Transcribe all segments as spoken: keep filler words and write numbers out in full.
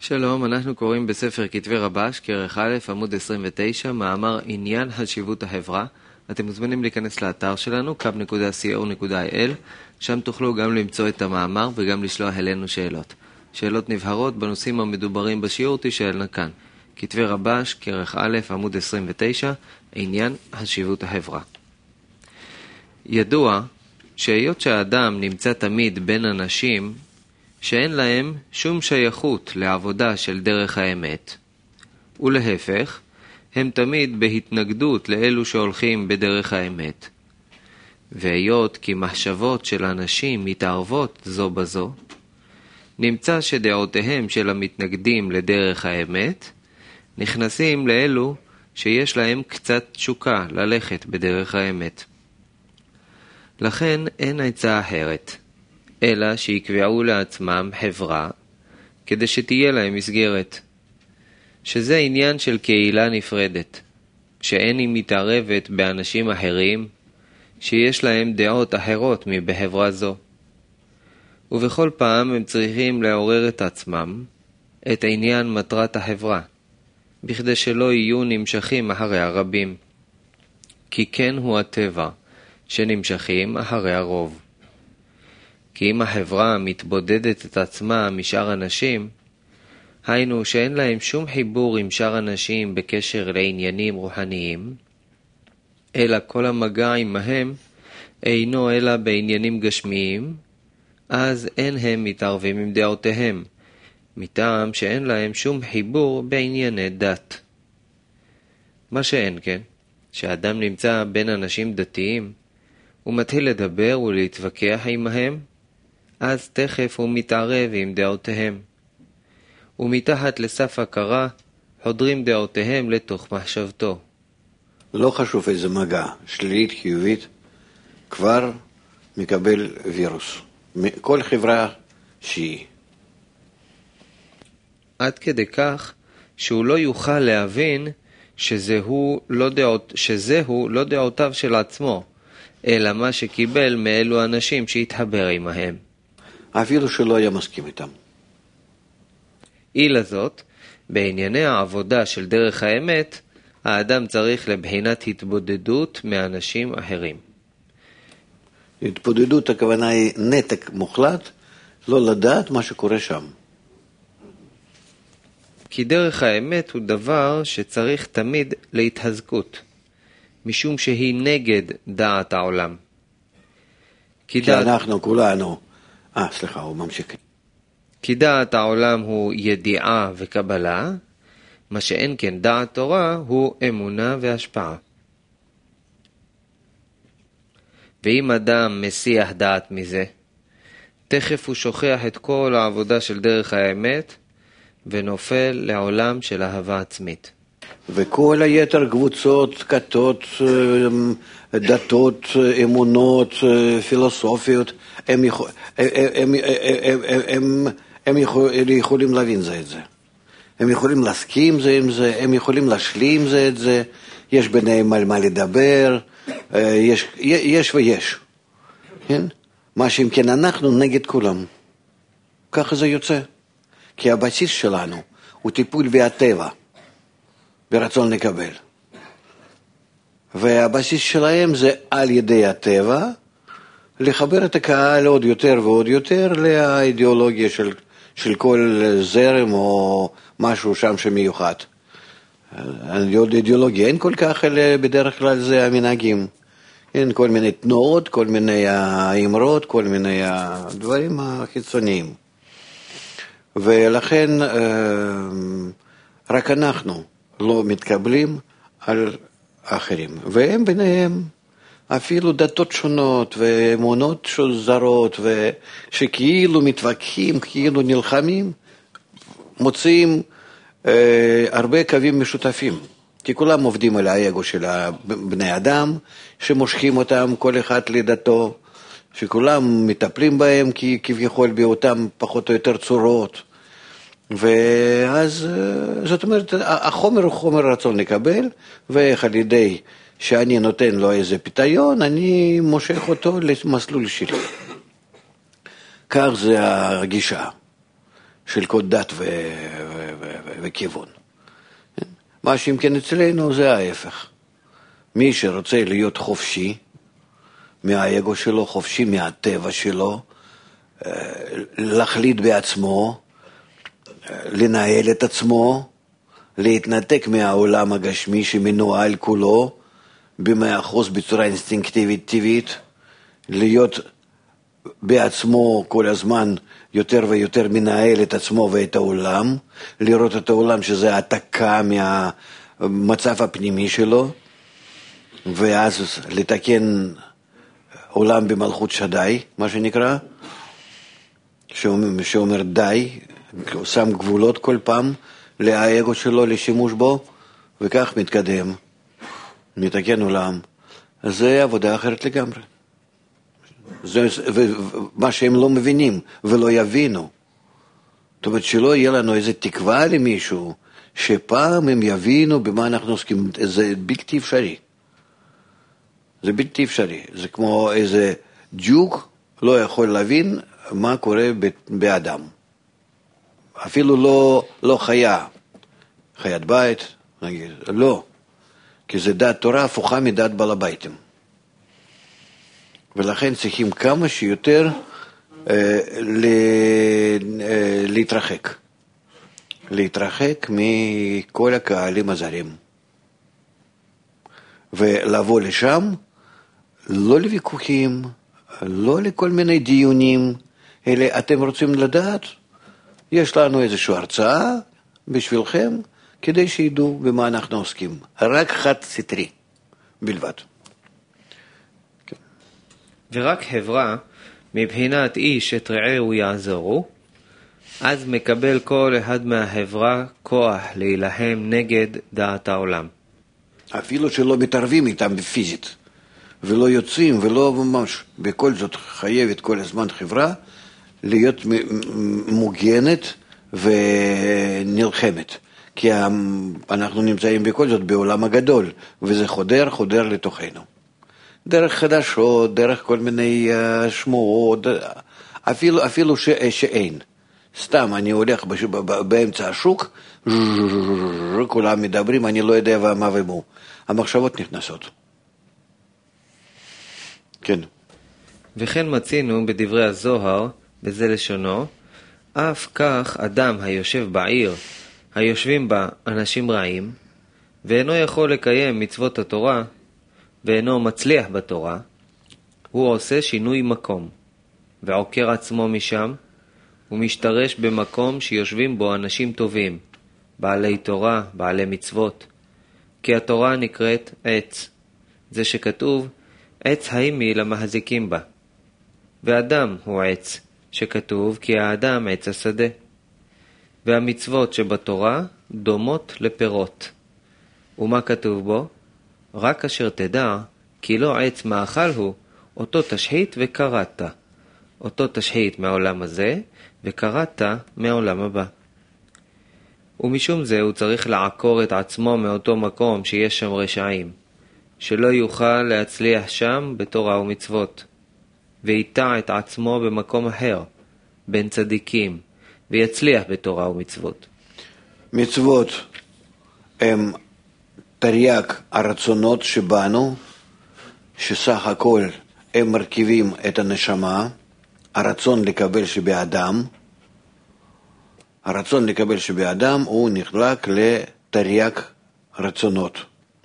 שלום, אנחנו קוראים בספר כתבי רבש, כרך א', עמוד עשרים ותשע, מאמר עניין חשיבות החברה. אתם מוזמנים להיכנס לאתר שלנו, קו נקודה סי או נקודה איי אל, שם תוכלו גם למצוא את המאמר וגם לשלוח אלינו שאלות. שאלות נבהרות בנושאים המדוברים בשיעור תשאלנה כאן. כתבי רבש, כרך א', עמוד עשרים ותשע, עניין חשיבות החברה. ידוע שהיות שהאדם נמצא תמיד בין אנשים שאין להם שום שייכות לעבודה של דרך האמת, ולהפך, הם תמיד בהתנגדות לאלו שהולכים בדרך האמת. והיות כי מחשבות של אנשים מתערבות זו בזו, נמצא שדעותיהם של המתנגדים לדרך האמת נכנסים לאלו שיש להם קצת תשוקה ללכת בדרך האמת. לכן אין עצה אחרת, אלא שיקבעו לעצמם חברה כדי שתהיה להם מסגרת, שזה עניין של קהילה נפרדת, שאין היא מתערבת באנשים אחרים שיש להם דעות אחרות מבחברה זו. ובכל פעם הם צריכים לעורר את עצמם את עניין מטרת החברה, בכדי שלא יהיו נמשכים אחרי הרבים, כי כן הוא הטבע שנמשכים אחרי הרוב. כי אם החברה מתבודדת את עצמה משאר אנשים, היינו שאין להם שום חיבור עם שאר אנשים בקשר לעניינים רוחניים, אלא כל המגע עמהם אינו אלא בעניינים גשמיים, אז אין הם מתערבים עם דעותיהם, מטעם שאין להם שום חיבור בענייני דת. מה שאין כן, שאדם נמצא בין אנשים דתיים, הוא מתחיל לדבר ולהתווכח עמהם, אז תכף הוא מתערב עם דעותיהם. ומתחת לסף הכרה חודרים דעותיהם לתוך מחשבתו. לא חשוב איזה מגע, שלילית, חיובית, כבר מקבל וירוס. כל חברה שהיא. עד כדי כך שהוא לא יוכל להבין שזהו לא, דעות, שזהו לא דעותיו של עצמו, אלא מה שקיבל מאלו אנשים שהתחבר עמהם. אפילו שלא היה מסכים איתם. אילה זאת, בענייני העבודה של דרך האמת, האדם צריך לבחינת התבודדות מאנשים אחרים. התבודדות הכוונה היא נתק מוחלט, לא לדעת מה שקורה שם. כי דרך האמת הוא דבר שצריך תמיד להתחזקות, משום שהיא נגד דעת העולם. כי, כי דעת... אנחנו כולנו... אה, סליחה, הוא ממשיך. כי דעת העולם הוא ידיעה וקבלה, מה שאין כן דעת תורה הוא אמונה והשפעה. ואם אדם מסיח דעת מזה, תכף הוא שוכח את כל העבודה של דרך האמת, ונופל לעולם של אהבה עצמית. וכל היתר קבוצות, כתות, דתות, אמונות, פילוסופיות, הם, יכול, הם, הם, הם, הם, הם יכולים להבין זה את זה. הם יכולים להסכים זה עם זה, הם יכולים להשלים זה את זה, יש ביניהם על מה לדבר, יש, יש ויש. כן? מה שאם כן אנחנו נגד כולם. ככה זה יוצא. כי הבסיס שלנו הוא טיפול והטבע. ברצון לקבל. והבסיס שלהם זה על ידי הטבע, לחבר את הקהל עוד יותר ועוד יותר לאידיאולוגיה של, של כל זרם או משהו שם שמיוחד. אידיאולוגיה אין כל כך, אלא בדרך כלל זה המנהגים. אין כל מיני תנועות, כל מיני האמרות, כל מיני הדברים החיצוניים. ולכן רק אנחנו לא מתקבלים על אחרים. והם ביניהם אפילו דתות שונות ואמונות זרות, שכאילו מתווכחים, כאילו נלחמים, מוצאים אה, הרבה קווים משותפים. כי כולם עובדים על האגו של בני אדם, שמושכים אותם כל אחד לדתו, שכולם מטפלים בהם כי כביכול באותם פחות או יותר צורות. ואז זאת אומרת החומר הוא חומר רצון לקבל, ואיך על ידי שאני נותן לו איזה פתיון אני מושך אותו למסלול שלי. כך זה הגישה של כל דת ו... וכיוון. מה שאם כן אצלנו זה ההפך. מי שרוצה להיות חופשי מהאגו שלו, חופשי מהטבע שלו, להחליט בעצמו, לנהל את עצמו, להתנתק מהעולם הגשמי שמנוהל כולו, במאה אחוז בצורה אינסטינקטיבית טבעית, להיות בעצמו כל הזמן יותר ויותר מנהל את עצמו ואת העולם, לראות את העולם שזה העתקה מהמצב הפנימי שלו, ואז לתקן עולם במלכות שדי, מה שנקרא, שאומר, שאומר די, שם גבולות כל פעם לאגו שלו, לשימוש בו, וכך מתקדם, מתקן עולם. אז זה עבודה אחרת לגמרי. זה מה שהם לא מבינים ולא יבינו. זאת אומרת שלא יהיה לנו איזו תקווה למישהו, שפעם הם יבינו במה אנחנו עוסקים. זה בלתי אפשרי. זה בלתי אפשרי. זה כמו איזה דיוק לא יכול להבין מה קורה באדם. אפילו לא, לא חיה, חיית בית, נגיד, לא. כי זה דת תורה הפוכה מדת בעל הביתים. ולכן צריכים כמה שיותר אה, ל, אה, להתרחק. להתרחק מכל הקהלים הזרים. ולבוא לשם, לא לוויכוחים, לא לכל מיני דיונים, אלא אתם רוצים לדעת, יש לנו איזושהי הרצאה בשבילכם, כדי שידעו במה אנחנו עוסקים. רק חד סטרי בלבד. ורק חברה, מבחינת איש את רעהו יעזרו, אז מקבל כל אחד מהחברה כוח להילחם נגד דעת העולם. אפילו שלא מתערבים איתם פיזית, ולא יוצאים, ולא ממש, בכל זאת חייבת כל הזמן חברה, להיות מוגנת ונלחמת. כי אנחנו נמצאים בכל זאת בעולם הגדול, וזה חודר, חודר לתוכנו. דרך חדשות, דרך כל מיני uh, שמועות, אפילו, אפילו ש, שאין. סתם, אני הולך בש, באמצע השוק, כולם מדברים, אני לא יודע מה ומו. המחשבות נכנסות. כן. וכן מצינו בדברי הזוהר, בזה לשונו, אף כך אדם היושב בעיר, היושבים בה אנשים רעים, ואינו יכול לקיים מצוות התורה, ואינו מצליח בתורה, הוא עושה שינוי מקום, ועוקר עצמו משם, ומשתרש במקום שיושבים בו אנשים טובים, בעלי תורה, בעלי מצוות, כי התורה נקראת עץ, זה שכתוב, עץ האימי למחזיקים בה, ואדם הוא עץ, שכתוב כי האדם עץ השדה, והמצוות שבתורה דומות לפירות. ומה כתוב בו? רק אשר תדע, כי לא עץ מאכל הוא, אותו תשחית וקראת. אותו תשחית מהעולם הזה, וקראת מהעולם הבא. ומשום זה הוא צריך לעקור את עצמו מאותו מקום שיש שם רשעים, שלא יוכל להצליח שם בתורה ומצוות, ויטע את עצמו במקום אחר, בין צדיקים, ויצליח בתורה ומצוות. מצוות הם תרי"ג הרצונות שבנו, שסך הכל הם מרכיבים את הנשמה, הרצון לקבל שבאדם, הרצון לקבל שבאדם הוא נחלק לתרי"ג רצונות.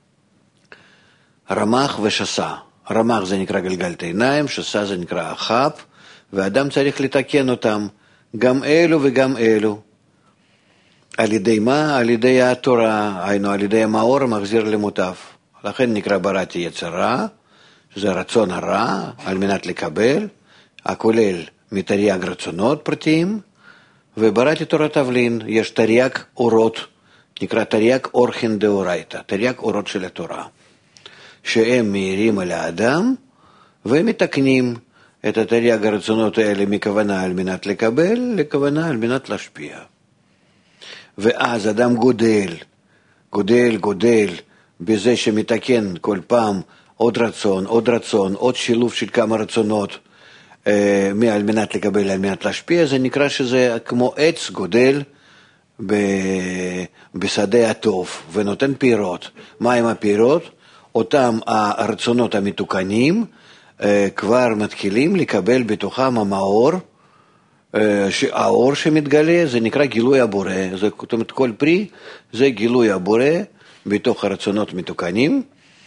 רמ"ח ושס"ה. רמ"ח זה נקרא גלגלת עיניים, שס"ה זה נקרא אחף, ואדם צריך לתקן אותם, גם אלו וגם אלו. על ידי מה? על ידי התורה, היינו על ידי המאור המחזיר למוטב. לכן נקרא בראתי יצר רע, שזה רצון הרע, על מנת לקבל, הכולל מתרי"ג רצונות פרטיים, ובראתי תורת תבלין, יש תרי"ג אורות, נקרא תרי"ג אורחין דאורייתא, תרי"ג אורות של התורה, שהם מאירים על האדם, ומתקנים את התרי"ג הרצונות האלה מכוונה על מנת לקבל, לכוונה על מנת להשפיע. ואז אדם גודל, גודל, גודל, בזה שמתקן כל פעם עוד רצון, עוד רצון, עוד שילוב של כמה רצונות, אה, על מנת לקבל, על מנת להשפיע, זה נקרא שזה כמו עץ גודל בשדה הטוב ונותן פירות. מה עם הפירות? אותם הרצונות המתוקנים כבר מתחילים לקבל בתוכם המאור, האור שמתגלה, זה נקרא גילוי הבורא. זאת אומרת, כל פרי זה גילוי הבורא בתוך הרצונות מתוקנים,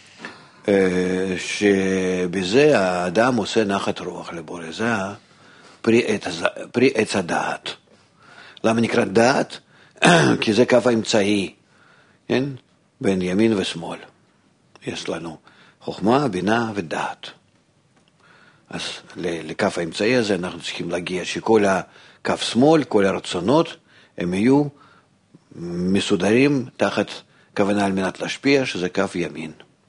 שבזה האדם עושה נחת רוח לבורא. זה פרי עץ הדעת. למה נקרא דעת? כי זה קו האמצעי, כן? בין ימין ושמאל. יש לנו חוכמה, בינה ודעת. אז לקו האמצעי הזה אנחנו צריכים להגיע שכל הקו שמאל, כל הרצונות, הם יהיו מסודרים תחת כוונה על מנת להשפיע, שזה קו ימין.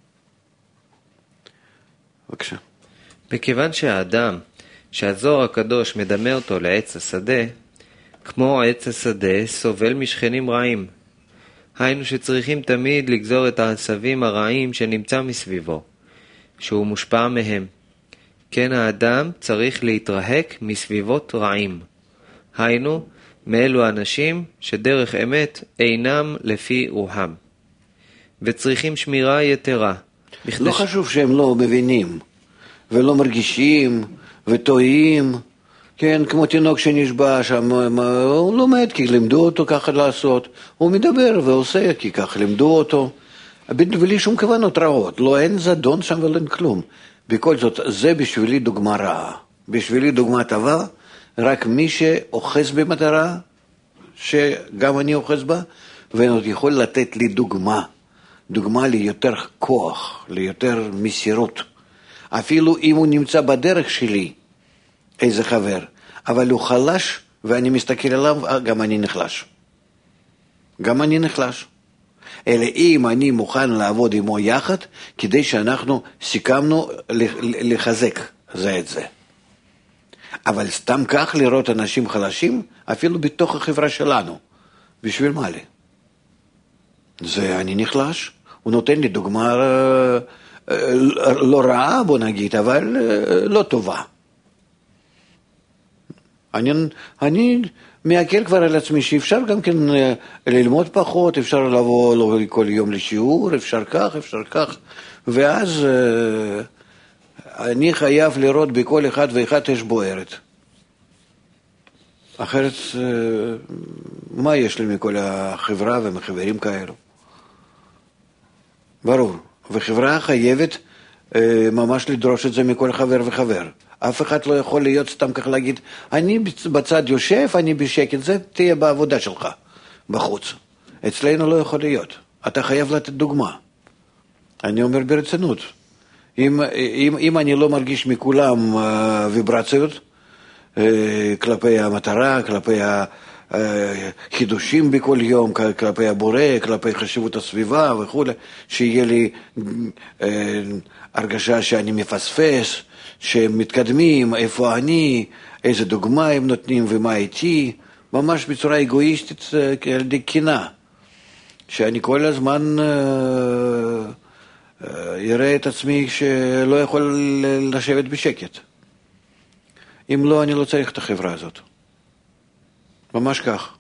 בבקשה. מכיוון שהאדם, שהזוהר הקדוש מדמה אותו לעץ השדה, כמו עץ השדה סובל משכנים רעים. היינו שצריכים תמיד לגזור את העשבים הרעים שנמצא מסביבו, שהוא מושפע מהם. כן האדם צריך להתרחק מסביבות רעים. היינו, מאלו אנשים שדרך אמת אינם לפי רוחם. וצריכים שמירה יתרה. לא ש... חשוב שהם לא מבינים, ולא מרגישים, וטועים. כן, כמו תינוק שנשבע שם, הוא לומד כי לימדו אותו ככה לעשות. הוא מדבר ועושה כי ככה לימדו אותו. בלי שום כוונות רעות. לא, אין זדון שם ולא אין כלום. בכל זאת, זה בשבילי דוגמה רעה. בשבילי דוגמה טובה, רק מי שאוחז במטרה, שגם אני אוחז בה, ועוד יכול לתת לי דוגמה. דוגמה ליותר כוח, ליותר מסירות. אפילו אם הוא נמצא בדרך שלי, איזה חבר, אבל הוא חלש, ואני מסתכל עליו, גם אני נחלש. גם אני נחלש. אלא אם אני מוכן לעבוד עמו יחד, כדי שאנחנו סיכמנו לחזק זה את זה. אבל סתם כך לראות אנשים חלשים, אפילו בתוך החברה שלנו. בשביל מה לי? זה אני נחלש. הוא נותן לי דוגמה לא רעה, בוא נגיד, אבל לא טובה. אני, אני מעכל כבר על עצמי שאפשר גם כן ללמוד פחות, אפשר לבוא כל יום לשיעור, אפשר כך, אפשר כך, ואז אני חייב לראות בכל אחד ואחד אש בוערת. אחרת, מה יש לי מכל החברה ומחברים כאלו? ברור, וחברה חייבת ממש לדרוש את זה מכל חבר וחבר. אף אחד לא יכול להיות סתם כך להגיד, אני בצד יושב, אני בשקט, זה תהיה בעבודה שלך, בחוץ. אצלנו לא יכול להיות. אתה חייב לתת דוגמה. אני אומר ברצינות. אם, אם, אם אני לא מרגיש מכולם ויברציות, כלפי המטרה, כלפי החידושים בכל יום, כלפי הבורא, כלפי חשיבות הסביבה וכו', שיהיה לי הרגשה שאני מפספס, שהם מתקדמים, איפה אני, איזה דוגמה הם נותנים ומה איתי, ממש בצורה אגואיסטית על ידי קינה, שאני כל הזמן יראה את עצמי שלא יכול לשבת בשקט. אם לא, אני לא צריך את החברה הזאת. ממש כך.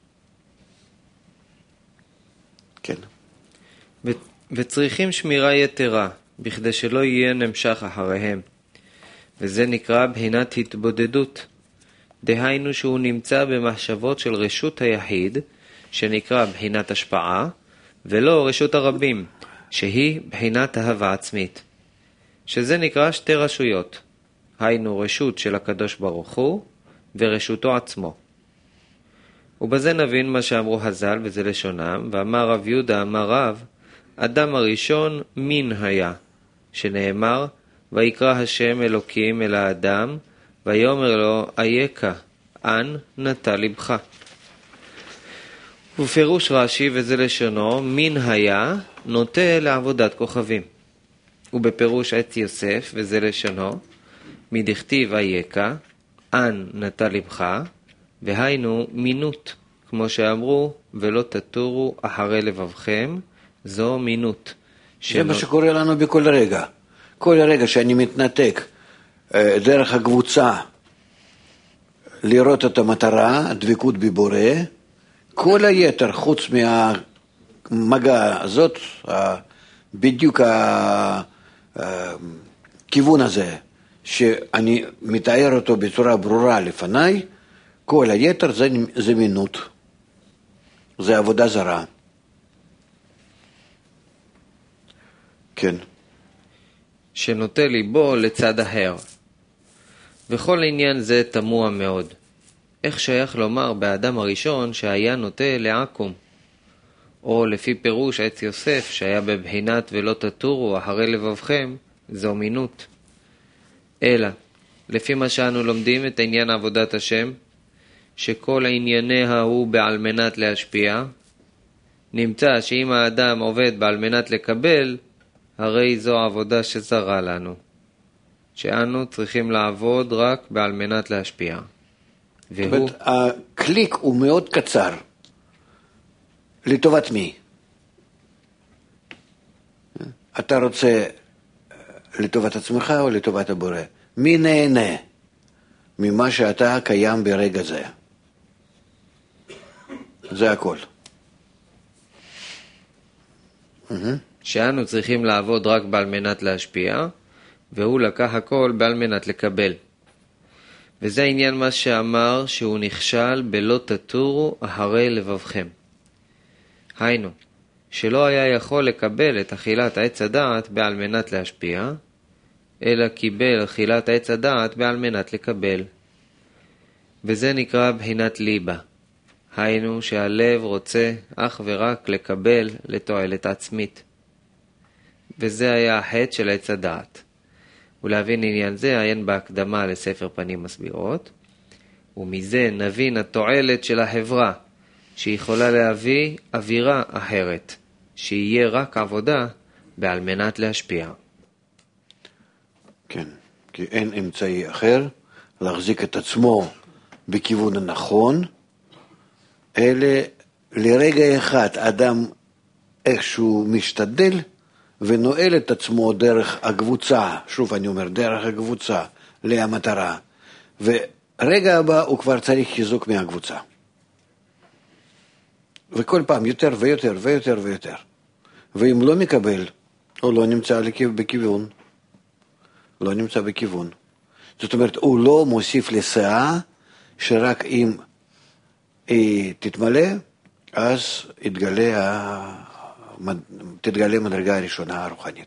כן. ו- וצריכים שמירה יתרה, בכדי שלא יהיה נמשך אחריהם. וזה נקרא בחינת התבודדות. דהיינו שהוא נמצא במחשבות של רשות היחיד, שנקרא בחינת השפעה, ולא רשות הרבים, שהיא בחינת אהבה עצמית. שזה נקרא שתי רשויות. היינו רשות של הקדוש ברוך הוא, ורשותו עצמו. ובזה נבין מה שאמרו חז"ל, וזה לשונם, ואמר רב יהודה, אמר רב, אדם הראשון מין היה, שנאמר, ויקרא השם אלוקים אל האדם, ויאמר לו, אייכה, אן נטע לבך. ופירוש רש"י, וזה לשונו, מין היה, נוטה לעבודת כוכבים. ובפירוש עץ יוסף, וזה לשונו, מדכתיב אייכה, אן נטע לבך, והיינו מינות, כמו שאמרו, ולא תטורו אחרי לבבכם, זו מינות. זה מה שקורה לנו בכל רגע. כל רגע שאני מתנתק דרך הקבוצה, לראות את המטרה, דבקות בבורא, כל היתר, חוץ מהמגע הזאת, בדיוק הכיוון הזה, שאני מתאר אותו בצורה ברורה לפניי, כל היתר זה, זה מינות, זה עבודה זרה. כן. שנוטה ליבו לצד ההר. וכל עניין זה תמוה מאוד. איך שייך לומר באדם הראשון שהיה נוטה לעקום? או לפי פירוש עץ יוסף שהיה בבחינת ולא תטורו אחרי לבבכם, זו מינות. אלא, לפי מה שאנו לומדים את עניין עבודת השם, שכל ענייניה הוא בעל מנת להשפיע, נמצא שאם האדם עובד בעל מנת לקבל, הרי זו עבודה שזרה לנו, שאנו צריכים לעבוד רק בעל מנת להשפיע. והוא... הקליק הוא מאוד קצר. לטובת מי? אתה רוצה לטובת עצמך או לטובת הבורא? מי נהנה ממה שאתה קיים ברגע זה? זה הכל. שאנו צריכים לעבוד רק בעל מנת להשפיע, והוא לקח הכל בעל מנת לקבל. וזה העניין מה שאמר שהוא נכשל בלא תטורו אחרי לבבכם. היינו, שלא היה יכול לקבל את אכילת העץ הדעת בעל מנת להשפיע, אלא קיבל אכילת העץ הדעת בעל מנת לקבל. וזה נקרא בחינת ליבה. היינו שהלב רוצה אך ורק לקבל לתועלת עצמית. וזה היה החטא של עץ הדעת. ולהבין עניין זה, עיין בהקדמה לספר פנים מסבירות, ומזה נבין התועלת של החברה, שיכולה להביא אווירה אחרת, שיהיה רק עבודה בעל מנת להשפיע. כן, כי אין אמצעי אחר להחזיק את עצמו בכיוון הנכון, אלא לרגע אחד אדם איכשהו משתדל ונועל את עצמו דרך הקבוצה, שוב אני אומר, דרך הקבוצה למטרה, ורגע הבא הוא כבר צריך חיזוק מהקבוצה. וכל פעם יותר ויותר ויותר ויותר. ואם לא מקבל, הוא לא נמצא בכיוון. לא נמצא בכיוון. זאת אומרת, הוא לא מוסיף לסעה, שרק אם היא תתמלא, אז יתגלה, תתגלה מדרגה הראשונה הרוחנית.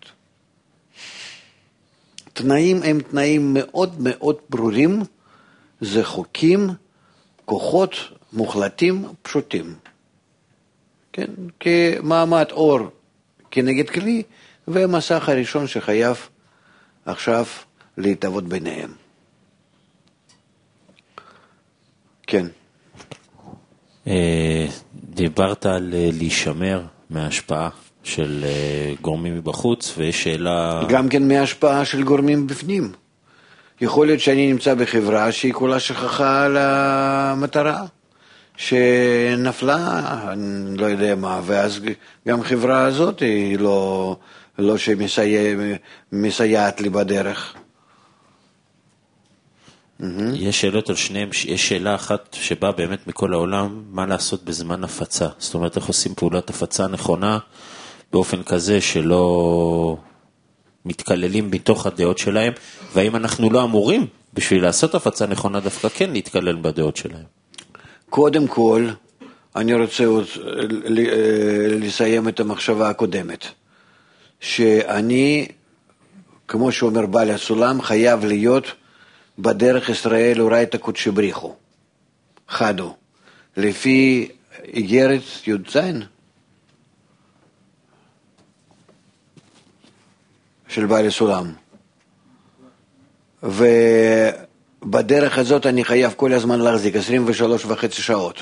תנאים הם תנאים מאוד מאוד ברורים, זה חוקים, כוחות מוחלטים, פשוטים. כן, כמעמד אור כנגד כלי, והמסך הראשון שחייב עכשיו להתעבוד ביניהם. כן. דיברת על להישמר מההשפעה של גורמים מבחוץ, ויש שאלה... גם כן מההשפעה של גורמים בפנים. יכול להיות שאני נמצא בחברה שהיא כולה שכחה על המטרה, שנפלה, אני לא יודע מה, ואז גם חברה הזאת היא לא, לא שמסייעת לי בדרך. יש שאלות על שניהם, יש שאלה אחת שבאה באמת מכל העולם, מה לעשות בזמן הפצה, זאת אומרת איך עושים פעולת הפצה נכונה, באופן כזה שלא מתקללים בתוך הדעות שלהם, והאם אנחנו לא אמורים בשביל לעשות הפצה נכונה דווקא כן להתקלל בדעות שלהם. קודם כל, אני רוצה לסיים את המחשבה הקודמת, שאני, כמו שאומר בעל הסולם, חייב להיות בדרך ישראל אורייתא קודשא בריחו, חדו, לפי איגרת י"ז של בעל הסולם. ובדרך הזאת אני חייב כל הזמן להחזיק עשרים ושלוש וחצי שעות.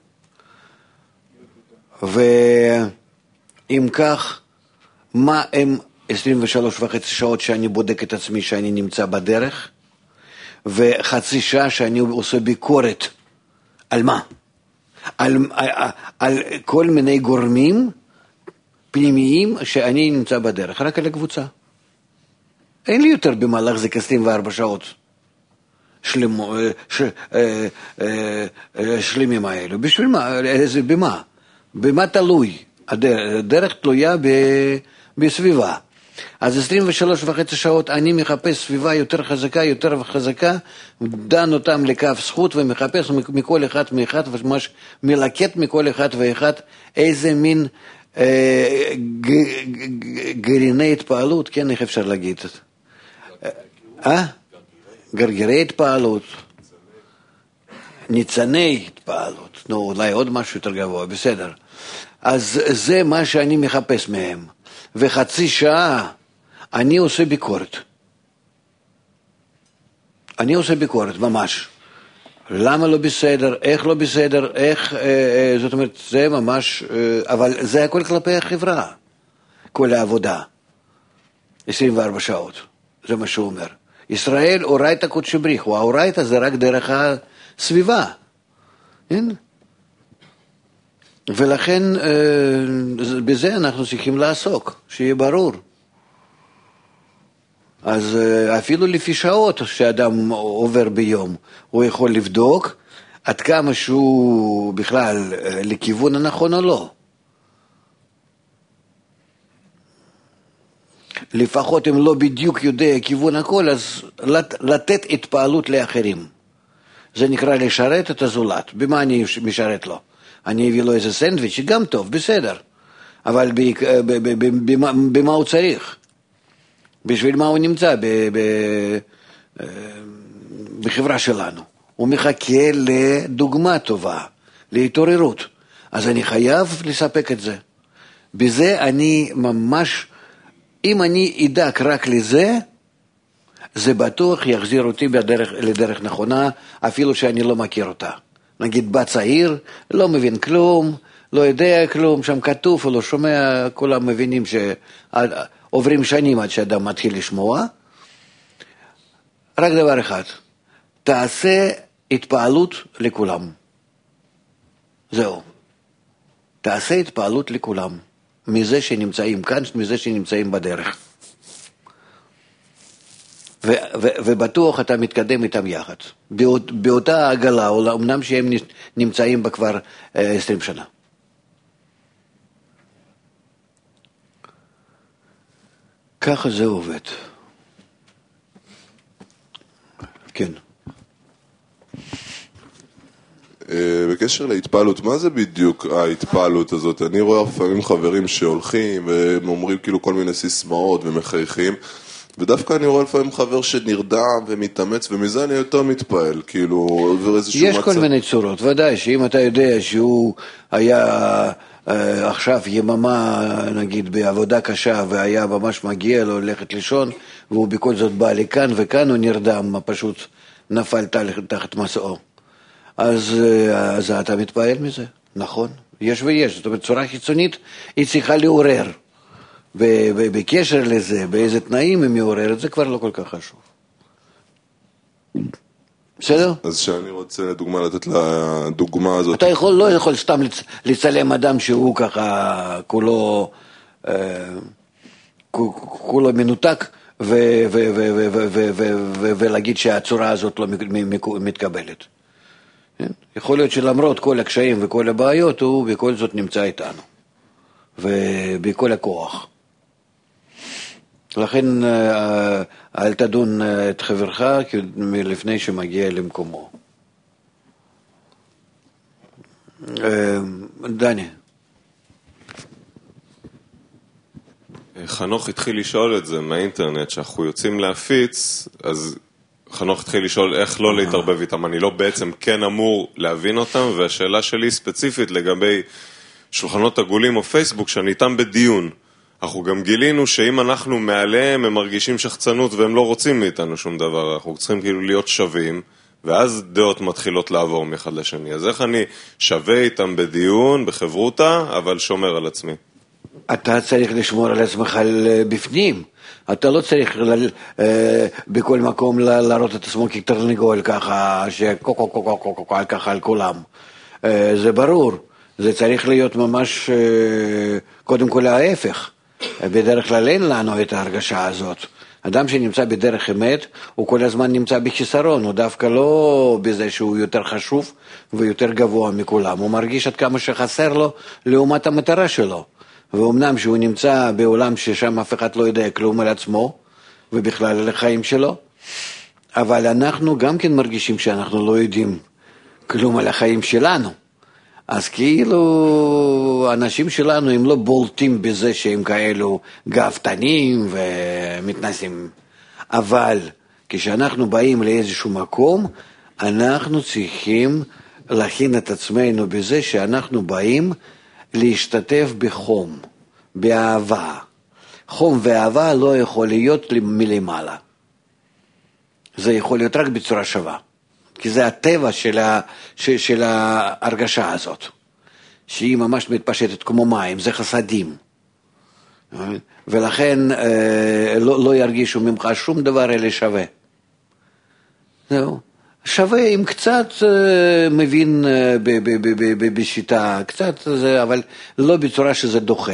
ואם כך, מה הם עשרים ושלוש וחצי שעות שאני בודק את עצמי שאני נמצא בדרך, וחצי שעה שאני עושה ביקורת. על מה? על, על, על כל מיני גורמים פנימיים שאני נמצא בדרך, רק על הקבוצה. אין לי יותר במה להחזיק עשרים וארבע שעות שלמו, ש, אה, אה, אה, שלמים האלו. בשביל מה? זה במה? במה תלוי? הדרך תלויה ב, בסביבה. אז עשרים ושלוש וחצי שעות אני מחפש סביבה יותר חזקה, יותר חזקה, דן אותם לקו זכות ומחפש מכל אחד מאחד, וממש מלקט מכל אחד ואחד איזה מין אה, ג, ג, גרעיני התפעלות, כן, איך אפשר להגיד? אה? גרגירי התפעלות, ניצני התפעלות, נו, אולי עוד משהו יותר גבוה, בסדר. אז זה מה שאני מחפש מהם. וחצי שעה אני עושה ביקורת. אני עושה ביקורת, ממש. למה לא בסדר, איך לא בסדר, איך, אה, אה, זאת אומרת, זה ממש, אה, אבל זה הכל כלפי החברה, כל העבודה. עשרים וארבע שעות, זה מה שהוא אומר. ישראל אורייתא קודשא בריחו, האורייתא זה רק דרך הסביבה. כן? ולכן בזה אנחנו צריכים לעסוק, שיהיה ברור. אז אפילו לפי שעות שאדם עובר ביום, הוא יכול לבדוק עד כמה שהוא בכלל לכיוון הנכון או לא. לפחות אם לא בדיוק יודע כיוון הכל, אז לתת התפעלות לאחרים. זה נקרא לשרת את הזולת. במה אני משרת לו? אני אביא לו איזה סנדוויץ' גם טוב, בסדר. אבל במה הוא צריך? בשביל מה הוא נמצא בחברה שלנו? הוא מחכה לדוגמה טובה, להתעוררות. אז אני חייב לספק את זה. בזה אני ממש, אם אני אדאג רק לזה, זה בטוח יחזיר אותי בדרך, לדרך נכונה, אפילו שאני לא מכיר אותה. נגיד בא צעיר, לא מבין כלום, לא יודע כלום, שם כתוב, הוא לא שומע, כולם מבינים שעוברים שנים עד שאדם מתחיל לשמוע. רק דבר אחד, תעשה התפעלות לכולם. זהו. תעשה התפעלות לכולם, מזה שנמצאים כאן, מזה שנמצאים בדרך. ו- ו- ובטוח אתה מתקדם איתם יחד. באות, באותה עגלה, אמנם שהם נמצאים בה כבר עשרים שנה. ככה זה עובד. כן. בקשר להתפעלות, מה זה בדיוק ההתפעלות הזאת? אני רואה לפעמים חברים שהולכים והם אומרים כאילו כל מיני סיסמאות ומחייכים, ודווקא אני רואה לפעמים חבר שנרדם ומתאמץ, ומזה אני יותר מתפעל, כאילו, עובר איזשהו מצב. יש כל מיני צורות, ודאי, שאם אתה יודע שהוא היה אה, עכשיו יממה, נגיד, בעבודה קשה, והיה ממש מגיע לו ללכת לישון, והוא בכל זאת בא לכאן, וכאן הוא נרדם, פשוט נפל תחת מסעו. אז, אז אתה מתפעל מזה, נכון? יש ויש, זאת אומרת, צורה חיצונית היא צריכה לעורר. בקשר לזה, באיזה תנאים היא מעוררת, זה כבר לא כל כך חשוב. בסדר? אז שאני רוצה לדוגמה לתת לדוגמה הזאת. אתה יכול, לא יכול סתם לצלם אדם שהוא ככה, כולו, כולו מנותק, ולהגיד שהצורה הזאת לא מתקבלת. יכול להיות שלמרות כל הקשיים וכל הבעיות, הוא בכל זאת נמצא איתנו. ובכל הכוח. לכן אל תדון את חברך לפני שמגיע למקומו. דני. חנוך התחיל לשאול את זה מהאינטרנט, שאנחנו יוצאים להפיץ, אז חנוך התחיל לשאול איך לא להתערבב איתם. אני לא בעצם כן אמור להבין אותם, והשאלה שלי ספציפית לגבי שולחנות עגולים או פייסבוק שאני איתם בדיון. אנחנו גם גילינו שאם אנחנו מעליהם הם מרגישים שחצנות והם לא רוצים מאיתנו שום דבר, אנחנו צריכים כאילו להיות שווים, ואז דעות מתחילות לעבור מאחד לשני. אז איך אני שווה איתם בדיון, בחברותה, אבל שומר על עצמי? אתה צריך לשמור על עצמך בפנים. אתה לא צריך בכל מקום להראות את עצמו כתרנגול ככה, שככה ככה על כולם. זה ברור. זה צריך להיות ממש, קודם כל ההפך. בדרך כלל אין לנו את ההרגשה הזאת. אדם שנמצא בדרך אמת, הוא כל הזמן נמצא בחיסרון, הוא דווקא לא בזה שהוא יותר חשוב ויותר גבוה מכולם, הוא מרגיש עד כמה שחסר לו לעומת המטרה שלו. ואומנם שהוא נמצא בעולם ששם אף אחד לא יודע כלום על עצמו, ובכלל על החיים שלו, אבל אנחנו גם כן מרגישים שאנחנו לא יודעים כלום על החיים שלנו. אז כאילו האנשים שלנו הם לא בולטים בזה שהם כאלו גאוותנים ומתנסים. אבל כשאנחנו באים לאיזשהו מקום, אנחנו צריכים להכין את עצמנו בזה שאנחנו באים להשתתף בחום, באהבה. חום ואהבה לא יכול להיות מלמעלה. זה יכול להיות רק בצורה שווה. כי זה הטבע של, ה, של, של ההרגשה הזאת, שהיא ממש מתפשטת כמו מים, זה חסדים. ולכן לא, לא ירגישו ממך שום דבר אלא שווה. זהו. שווה אם קצת מבין ב, ב, ב, ב, ב, בשיטה, קצת זה, אבל לא בצורה שזה דוחה.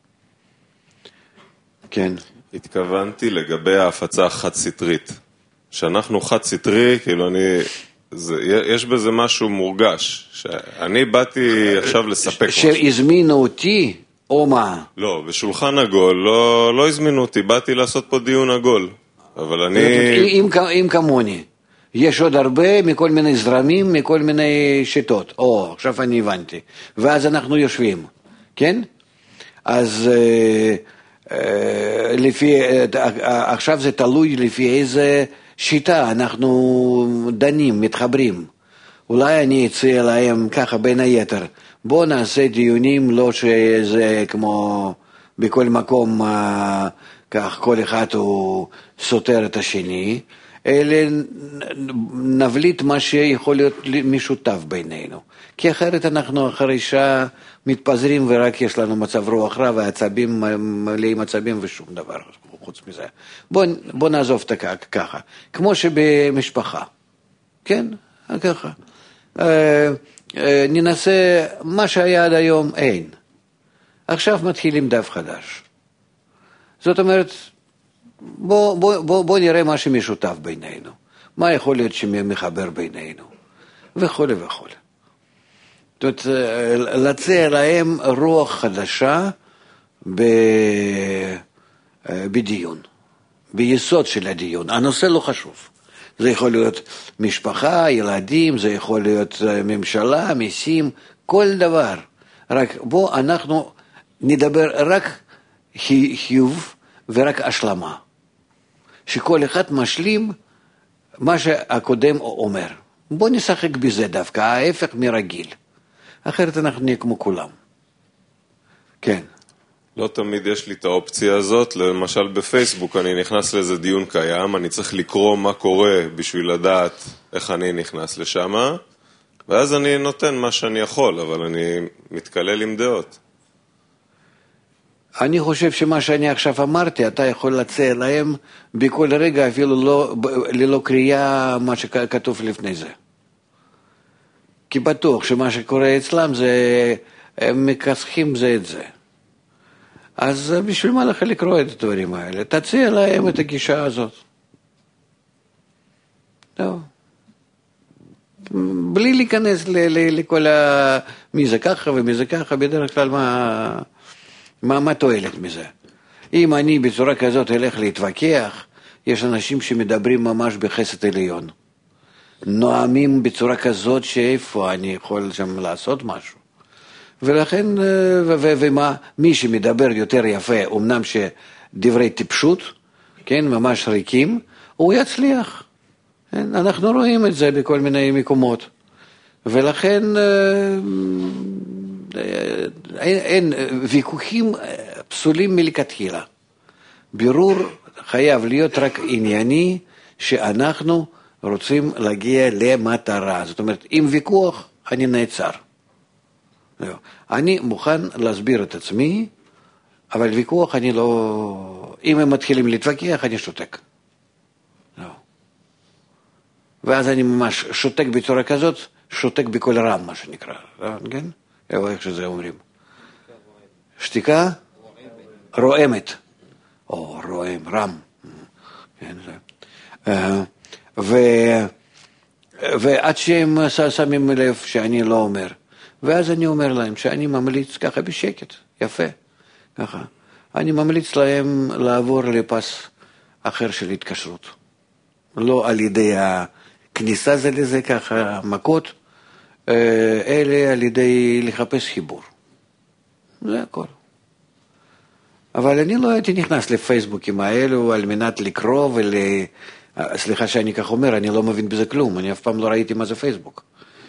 כן. התכוונתי לגבי ההפצה החד-סטרית. שאנחנו חד-סטרי, כאילו אני... זה, יש בזה משהו מורגש, שאני באתי עכשיו לספק משהו. שהזמינו אותי, או מה? לא, בשולחן עגול, לא, לא הזמינו אותי, באתי לעשות פה דיון עגול, אבל אני... אם, אם כמוני, יש עוד הרבה מכל מיני זרמים, מכל מיני שיטות, או, עכשיו אני הבנתי, ואז אנחנו יושבים, כן? אז אה, אה, לפי, אה, עכשיו זה תלוי לפי איזה... שיטה, אנחנו דנים, מתחברים. אולי אני אציע להם ככה בין היתר, בואו נעשה דיונים, לא שזה כמו בכל מקום, כך כל אחד הוא סותר את השני, אלא נבליט מה שיכול להיות משותף בינינו. כי אחרת אנחנו אחרי שעה מתפזרים ורק יש לנו מצב רוח רע והעצבים מלאים עצבים ושום דבר חוץ מזה. בוא, בוא נעזוב את ככה, כמו שבמשפחה, כן? ככה. אה, אה, ננסה מה שהיה עד היום אין. עכשיו מתחילים דף חדש. זאת אומרת, בוא, בוא, בוא, בוא נראה מה שמשותף בינינו. מה יכול להיות שמחבר בינינו? וכו' וכו'. זאת אומרת, להציע להם רוח חדשה ב... בדיון, ביסוד של הדיון. הנושא לא חשוב. זה יכול להיות משפחה, ילדים, זה יכול להיות ממשלה, מיסים, כל דבר. רק בוא אנחנו נדבר רק חיוב ורק השלמה. שכל אחד משלים מה שהקודם אומר. בוא נשחק בזה דווקא, ההפך מרגיל. אחרת אנחנו נהיה כמו כולם. כן. לא תמיד יש לי את האופציה הזאת, למשל בפייסבוק אני נכנס לאיזה דיון קיים, אני צריך לקרוא מה קורה בשביל לדעת איך אני נכנס לשם, ואז אני נותן מה שאני יכול, אבל אני מתקלל עם דעות. אני חושב שמה שאני עכשיו אמרתי, אתה יכול להציע להם בכל רגע, אפילו לא, ללא קריאה מה שכתוב לפני זה. כי בטוח שמה שקורה אצלם זה, הם מכסחים זה את זה. אז בשביל מה לך לקרוא את הדברים האלה? תציע להם את הגישה הזאת. לא. בלי להיכנס ל- ל- לכל ה... מי זה ככה ומי זה ככה, בדרך כלל מה, מה, מה תועלת מזה? אם אני בצורה כזאת אלך להתווכח, יש אנשים שמדברים ממש בחסד עליון. נועמים בצורה כזאת שאיפה אני יכול שם לעשות משהו. ולכן, ומה, מי שמדבר יותר יפה, אמנם שדברי טיפשות, כן, ממש ריקים, הוא יצליח. כן? אנחנו רואים את זה בכל מיני מקומות. ולכן אין, אין ויכוחים פסולים מלכתחילה. בירור חייב להיות רק ענייני שאנחנו רוצים להגיע למטרה. זאת אומרת, עם ויכוח אני נעצר. אני מוכן להסביר את עצמי, אבל ויכוח אני לא... אם הם מתחילים להתווכח, אני שותק. לא. ואז אני ממש שותק בצורה כזאת, שותק בכל רם, מה שנקרא. כן? איך שזה אומרים. שתיקה? רועמת. או, רועם, רם. כן, זה. ו... ועד שהם שמים לב שאני לא אומר. ואז אני אומר להם שאני ממליץ ככה בשקט, יפה, ככה. אני ממליץ להם לעבור לפס אחר של התקשרות. לא על ידי הכניסה זה לזה ככה מכות, אלא על ידי לחפש חיבור. זה הכל. אבל אני לא הייתי נכנס לפייסבוקים האלו על מנת לקרוא ול... סליחה שאני כך אומר, אני לא מבין בזה כלום, אני אף פעם לא ראיתי מה זה פייסבוק.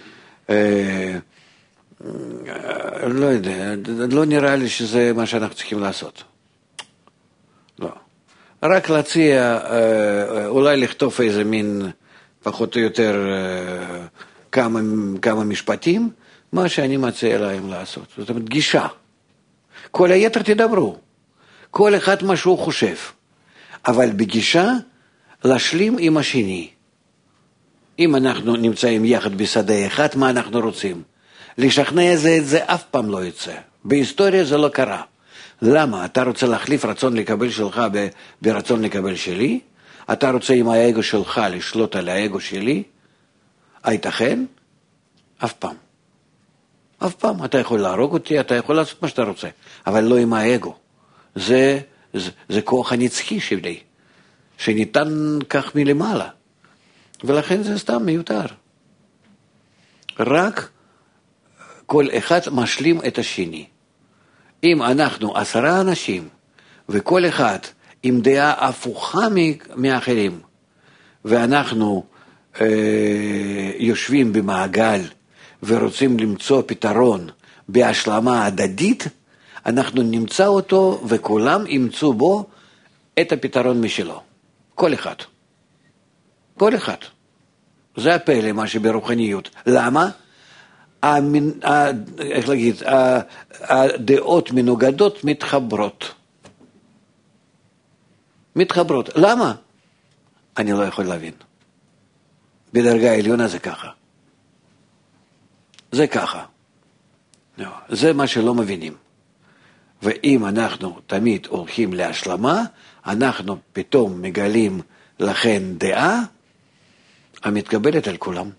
לא יודע, לא נראה לי שזה מה שאנחנו צריכים לעשות. לא. רק להציע, אולי לכתוב איזה מין, פחות או יותר, כמה, כמה משפטים, מה שאני מציע להם לעשות. זאת אומרת, גישה. כל היתר תדברו. כל אחד מה שהוא חושב. אבל בגישה, להשלים עם השני. אם אנחנו נמצאים יחד בשדה אחד, מה אנחנו רוצים? לשכנע זה את זה אף פעם לא יצא. בהיסטוריה זה לא קרה. למה? אתה רוצה להחליף רצון לקבל שלך ברצון לקבל שלי? אתה רוצה עם האגו שלך לשלוט על האגו שלי? הייתכן? אף פעם. אף פעם. אתה יכול להרוג אותי, אתה יכול לעשות מה שאתה רוצה, אבל לא עם האגו. זה, זה, זה כוח הנצחי שלי, שניתן כך מלמעלה. ולכן זה סתם מיותר. רק כל אחד משלים את השני. אם אנחנו עשרה אנשים, וכל אחד עם דעה הפוכה מאחרים, ואנחנו אה, יושבים במעגל, ורוצים למצוא פתרון בהשלמה הדדית, אנחנו נמצא אותו, וכולם ימצאו בו את הפתרון משלו. כל אחד. כל אחד. זה הפלא מה שברוחניות. למה? המין, ה, איך להגיד, הדעות מנוגדות מתחברות. מתחברות. למה? אני לא יכול להבין. בדרגה העליונה זה ככה. זה ככה. לא, זה מה שלא מבינים. ואם אנחנו תמיד הולכים להשלמה, אנחנו פתאום מגלים לכן דעה המתקבלת על כולם.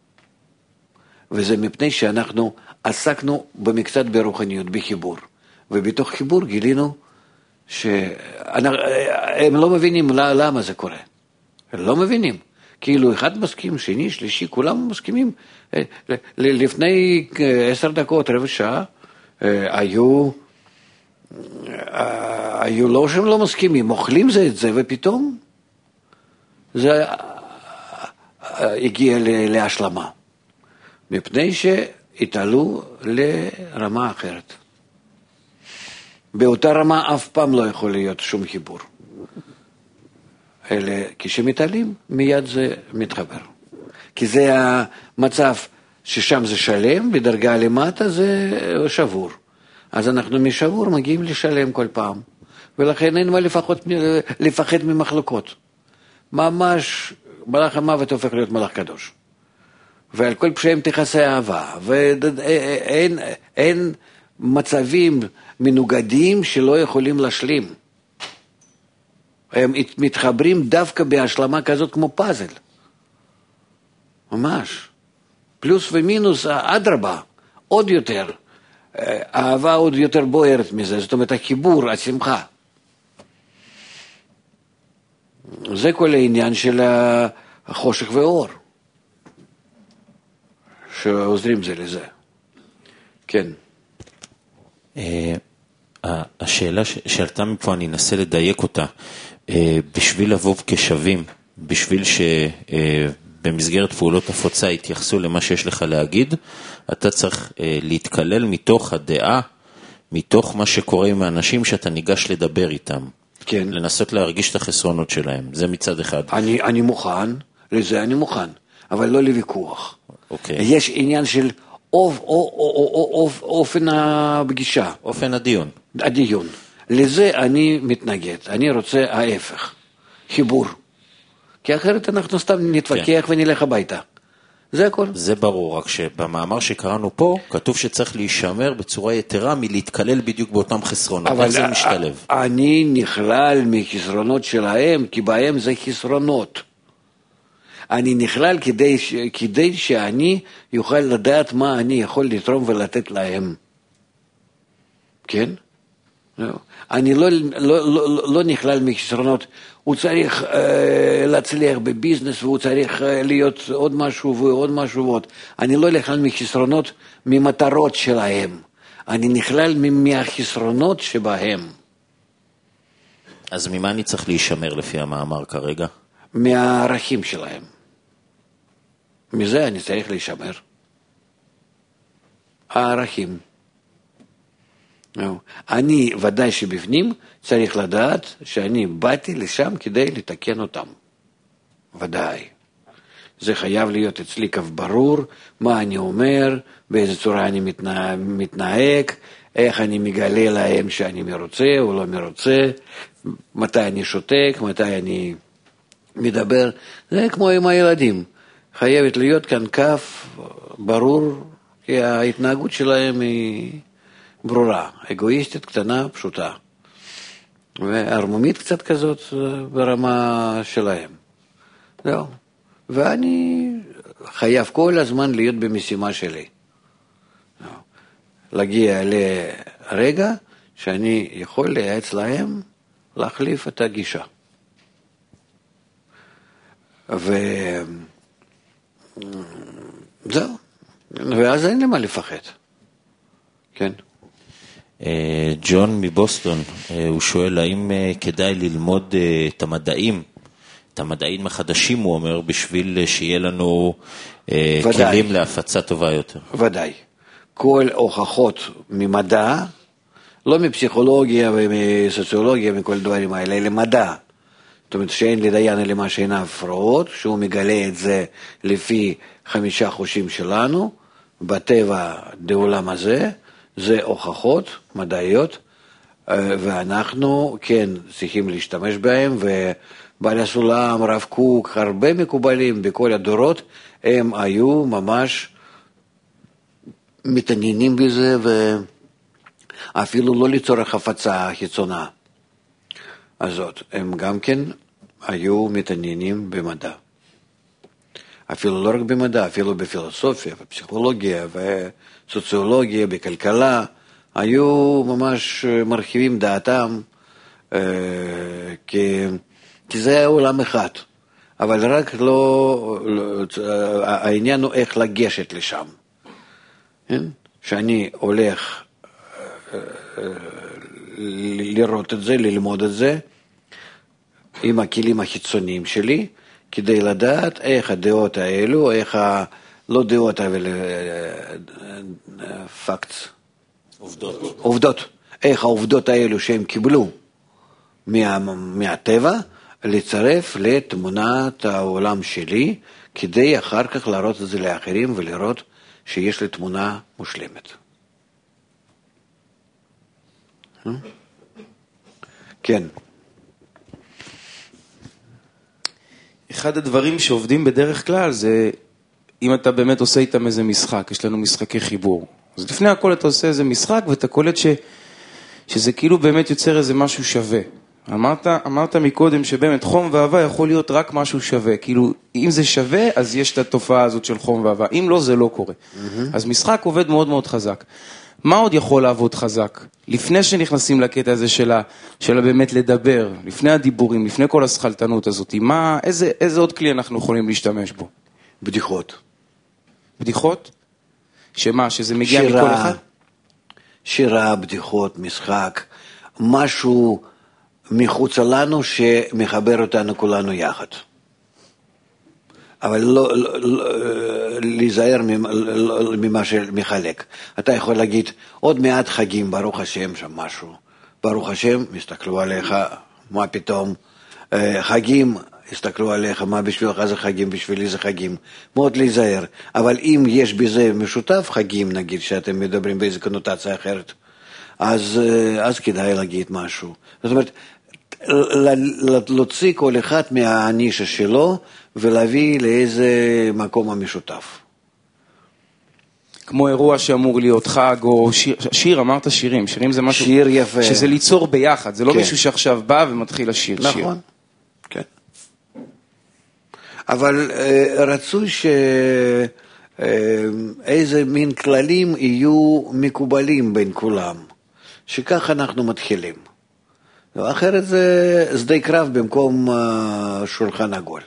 וזה מפני שאנחנו עסקנו במקצת ברוחניות, בחיבור. ובתוך חיבור גילינו שהם לא מבינים למה זה קורה. הם לא מבינים. כאילו אחד מסכים, שני, שלישי, כולם מסכימים. לפני עשר דקות, רבע שעה, היו, היו לא שהם לא מסכימים, אוכלים זה את זה, ופתאום זה הגיע להשלמה. מפני שהתעלו לרמה אחרת. באותה רמה אף פעם לא יכול להיות שום חיבור. אלא כשמתעלים, מיד זה מתחבר. כי זה המצב ששם זה שלם, בדרגה למטה זה שבור. אז אנחנו משבור מגיעים לשלם כל פעם. ולכן אין מה לפחות, לפחד ממחלוקות. ממש מלאך המוות הופך להיות מלאך קדוש. ועל כל פשעים תכסה אהבה. ואין אין מצבים מנוגדים שלא יכולים להשלים. הם מתחברים דווקא בהשלמה כזאת כמו פאזל. ממש. פלוס ומינוס, אדרבה, עוד יותר. אהבה עוד יותר בוערת מזה. זאת אומרת, החיבור, השמחה. זה כל העניין של החושך ואור. שעוזרים זה לזה. כן. השאלה שעלתה מפה, אני אנסה לדייק אותה. בשביל לבוא כשווים, בשביל שבמסגרת פעולות הפוצה יתייחסו למה שיש לך להגיד, אתה צריך להתקלל מתוך הדעה, מתוך מה שקורה עם האנשים שאתה ניגש לדבר איתם. כן. לנסות להרגיש את החסרונות שלהם. זה מצד אחד. אני, אני מוכן, לזה אני מוכן, אבל לא לוויכוח. אוקיי. יש עניין של אופ, אופ, אופ, אופ, אופן הפגישה. אופן הדיון. הדיון. לזה אני מתנגד. אני רוצה ההפך. חיבור. כי אחרת אנחנו סתם נתווכח כן. ונלך הביתה. זה הכל. זה ברור, רק שבמאמר שקראנו פה, כתוב שצריך להישמר בצורה יתרה מלהתקלל בדיוק באותם חסרונות. איך זה משתלב? אני נכלל מחסרונות שלהם, כי בהם זה חסרונות. אני נכלל כדי, כדי שאני יוכל לדעת מה אני יכול לתרום ולתת להם. כן? אני לא, לא, לא, לא נכלל מחסרונות. הוא צריך אה, להצליח בביזנס, והוא צריך אה, להיות עוד משהו ועוד משהו ועוד. אני לא נכלל מחסרונות ממטרות שלהם. אני נכלל מהחסרונות שבהם. אז ממה אני צריך להישמר לפי המאמר כרגע? מהערכים שלהם. מזה אני צריך להישמר. הערכים. אני ודאי שבפנים צריך לדעת שאני באתי לשם כדי לתקן אותם. ודאי. זה חייב להיות אצלי קו ברור, מה אני אומר, באיזה צורה אני מתנה... מתנהג, איך אני מגלה להם שאני מרוצה או לא מרוצה, מתי אני שותק, מתי אני מדבר. זה כמו עם הילדים. חייבת להיות כאן קו ברור, כי ההתנהגות שלהם היא ברורה, אגואיסטית, קטנה, פשוטה. והרמומית קצת כזאת ברמה שלהם. זהו. ואני חייב כל הזמן להיות במשימה שלי. להגיע לרגע שאני יכול לייעץ להם להחליף את הגישה. וזהו. ואז אין לי מה לפחד. כן. ג'ון מבוסטון, הוא שואל האם כדאי ללמוד את המדעים, את המדעים החדשים, הוא אומר, בשביל שיהיה לנו ודאי. כלים להפצה טובה יותר. ודאי. כל הוכחות ממדע, לא מפסיכולוגיה ומסוציולוגיה ומכל דברים האלה, אלא מדע. זאת אומרת שאין לדיין אלא מה שאינה הפרעות, שהוא מגלה את זה לפי חמישה חושים שלנו, בטבע דעולם הזה, זה הוכחות מדעיות, ואנחנו כן צריכים להשתמש בהם, ובעל הסולם, רב קוק, הרבה מקובלים בכל הדורות, הם היו ממש מתעניינים בזה, ואפילו לא לצורך הפצה חיצונה הזאת, הם גם כן היו מתעניינים במדע. אפילו לא רק במדע, אפילו בפילוסופיה, בפסיכולוגיה, בסוציולוגיה, בכלכלה, היו ממש מרחיבים דעתם, כי, כי זה היה עולם אחד. אבל רק לא, לא, העניין הוא איך לגשת לשם. שאני הולך לראות את זה, ללמוד את זה, עם הכלים החיצוניים שלי, כדי לדעת איך הדעות האלו, איך ה... לא דעות, אבל פקטס. עובדות. עובדות. איך העובדות האלו שהם קיבלו מה, מהטבע, לצרף לתמונת העולם שלי, כדי אחר כך להראות את זה לאחרים ולראות שיש לי תמונה מושלמת. כן. אחד הדברים שעובדים בדרך כלל זה, אם אתה באמת עושה איתם איזה משחק, יש לנו משחקי חיבור. אז לפני הכל אתה עושה איזה משחק, ואתה קולט ש, שזה כאילו באמת יוצר איזה משהו שווה. אמרת, אמרת מקודם שבאמת חום ואהבה יכול להיות רק משהו שווה. כאילו, אם זה שווה, אז יש את התופעה הזאת של חום ואהבה. אם לא, זה לא קורה. Mm-hmm. אז משחק עובד מאוד מאוד חזק. מה עוד יכול לעבוד חזק? לפני שנכנסים לקטע הזה שלה, שלה באמת לדבר, לפני הדיבורים, לפני כל הסחלטנות הזאת, מה, איזה, איזה עוד כלי אנחנו יכולים להשתמש בו? בדיחות. בדיחות? שמה, שזה מגיע שירה, מכל אחד? שירה, בדיחות, משחק, משהו מחוץ לנו שמחבר אותנו כולנו יחד. אבל לא, לא, לא להיזהר ממה שמחלק. אתה יכול להגיד, עוד מעט חגים, ברוך השם, שם משהו. ברוך השם, מסתכלו עליך, מה פתאום? חגים, הסתכלו עליך, מה בשבילך זה חגים, בשבילי זה חגים. מאוד להיזהר. אבל אם יש בזה משותף חגים, נגיד, שאתם מדברים באיזו קונוטציה אחרת, אז, אז כדאי להגיד משהו. זאת אומרת, להוציא כל אחד מהנישה שלו ולהביא לאיזה מקום המשותף. כמו אירוע שאמור להיות חג, או שיר, שיר, אמרת שירים, שירים זה משהו... שיר יפה. שזה ליצור ביחד, זה לא כן. מישהו שעכשיו בא ומתחיל לשיר נכון, שיר. נכון, כן. אבל רצוי שאיזה מין כללים יהיו מקובלים בין כולם, שכך אנחנו מתחילים. אחרת זה שדה קרב במקום שולחן עגול.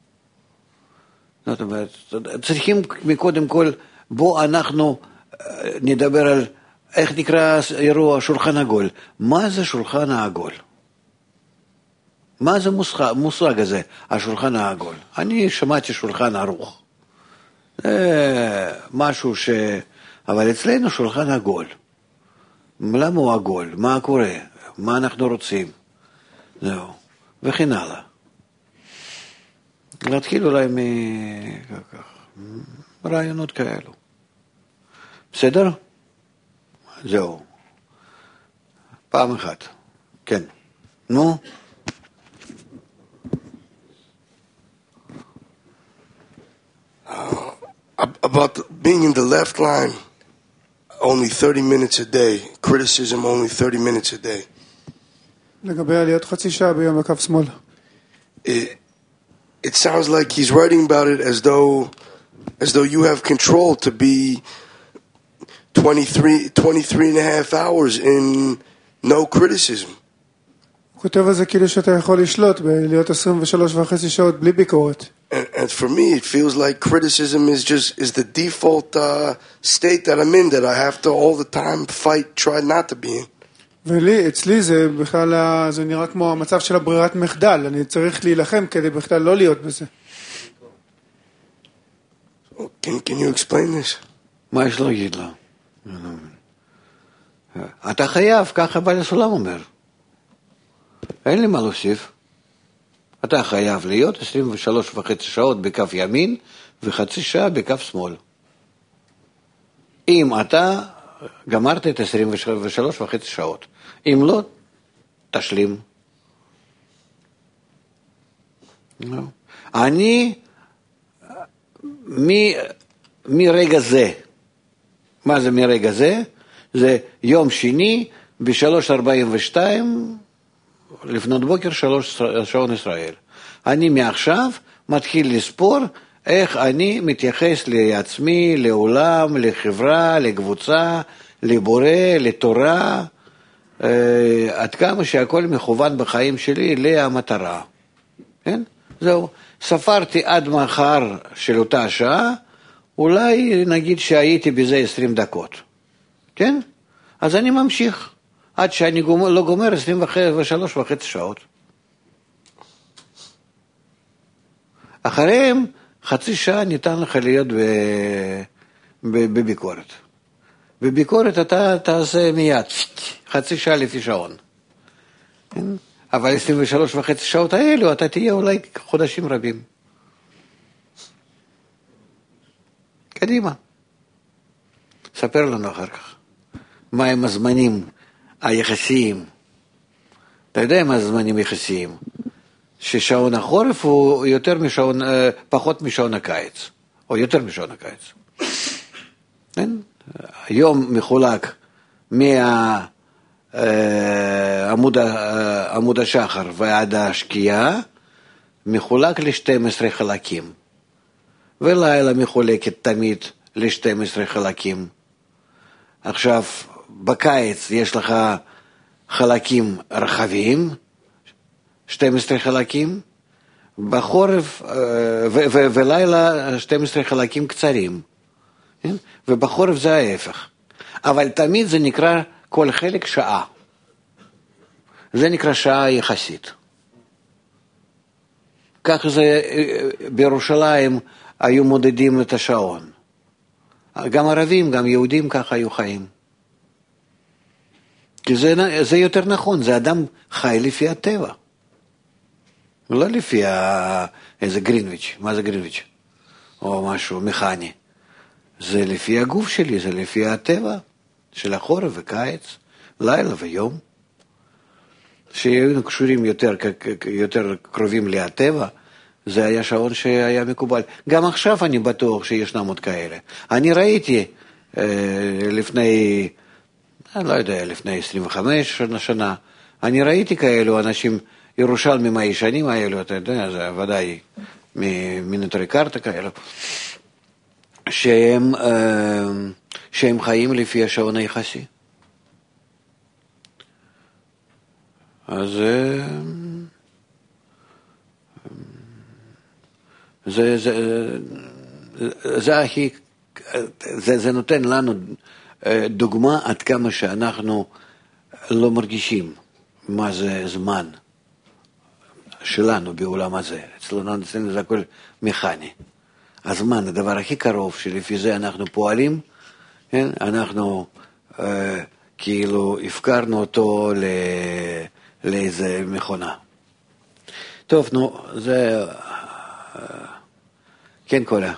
זאת אומרת, צריכים מקודם כל, בוא אנחנו נדבר על איך נקרא אירוע שולחן עגול. מה זה שולחן העגול? מה זה מושג, מושג הזה, השולחן העגול? אני שמעתי שולחן ערוך. זה משהו ש... אבל אצלנו שולחן עגול. למה הוא עגול? מה קורה? מה אנחנו רוצים? זהו. וכן הלאה. להתחיל אולי מרעיונות כאלו. בסדר? זהו. פעם אחת. כן. נו? About the, being in the left line, only thirty minutes a day. Criticism, only thirty minutes a day. לגבי עליות חצי שעה ביום בקו שמאל. It, it sounds like he's writing about it as though, as though you have control to be twenty-three, twenty-three and a half hours in no criticism. הוא כותב על זה כאילו שאתה יכול לשלוט בעליות עשרים ושלוש וחצי שעות בלי ביקורת. And, and for me, it feels like criticism is just is the default uh, state that I'm in, that I have to all the time fight, try not to be in. ולי, אצלי זה בכלל, זה נראה כמו המצב של הברירת מחדל, אני צריך להילחם כדי בכלל לא להיות בזה. Can, can you explain this? מה יש להגיד לו? אתה חייב, ככה בעל הסולם אומר. אין לי מה להוסיף. אתה חייב להיות עשרים ושלוש וחצי שעות בקו ימין וחצי שעה בקו שמאל. אם אתה גמרת את עשרים ושלוש וחצי שעות, אם לא, תשלים. אני, מ, מרגע זה, מה זה מרגע זה? זה יום שני ב-שלוש ארבעים ושתיים לפנות בוקר, שלוש שעון ישראל. אני מעכשיו מתחיל לספור איך אני מתייחס לעצמי, לעולם, לחברה, לקבוצה, לבורא, לתורה, אה, עד כמה שהכל מכוון בחיים שלי למטרה. כן? זהו. ספרתי עד מחר של אותה שעה, אולי נגיד שהייתי בזה עשרים דקות. כן? אז אני ממשיך. עד שאני גומר, לא גומר עשרים ושלוש וחצי שעות. אחריהם חצי שעה ניתן לך להיות ב, ב, בביקורת. בביקורת אתה תעשה מיד, חצי שעה לפי שעון. אבל עשרים ושלוש וחצי שעות האלו אתה תהיה אולי חודשים רבים. קדימה. ספר לנו אחר כך. מה הם הזמנים היחסיים? אתה יודע מה הזמנים היחסיים? ששעון החורף הוא יותר משעון, פחות משעון הקיץ, או יותר משעון הקיץ. כן? היום מחולק מעמוד השחר ועד השקיעה, מחולק ל-שנים עשר חלקים. ולילה מחולקת תמיד ל-שנים עשר חלקים. עכשיו, בקיץ יש לך חלקים רחבים, שנים עשר חלקים, בחורף, ו- ו- ולילה שנים עשר חלקים קצרים, כן? ובחורף זה ההפך. אבל תמיד זה נקרא כל חלק שעה. זה נקרא שעה יחסית. כך זה בירושלים היו מודדים את השעון. גם ערבים, גם יהודים ככה היו חיים. כי זה, זה יותר נכון, זה אדם חי לפי הטבע. לא לפי ה... איזה גרינוויץ', מה זה גרינוויץ'? או משהו מכני. זה לפי הגוף שלי, זה לפי הטבע של החורף וקיץ, לילה ויום. שהיינו קשורים יותר, יותר קרובים לטבע, זה היה שעון שהיה מקובל. גם עכשיו אני בטוח שישנם עוד כאלה. אני ראיתי אה, לפני, אני לא יודע, לפני עשרים וחמש שנה, אני ראיתי כאלו אנשים ירושלמים הישנים האלו, אתה יודע, זה ודאי מנטורי קרתא כאלו, שהם, אה, שהם חיים לפי השעון היחסי. אז זה, זה, זה הכי, זה, זה נותן לנו דוגמה עד כמה שאנחנו לא מרגישים מה זה זמן שלנו בעולם הזה. אצלנו זה הכל מכני. הזמן, הדבר הכי קרוב שלפי זה אנחנו פועלים, כן? אנחנו אה, כאילו הפקרנו אותו ל... לאיזה מכונה. טוב, נו, זה... כן, קולה.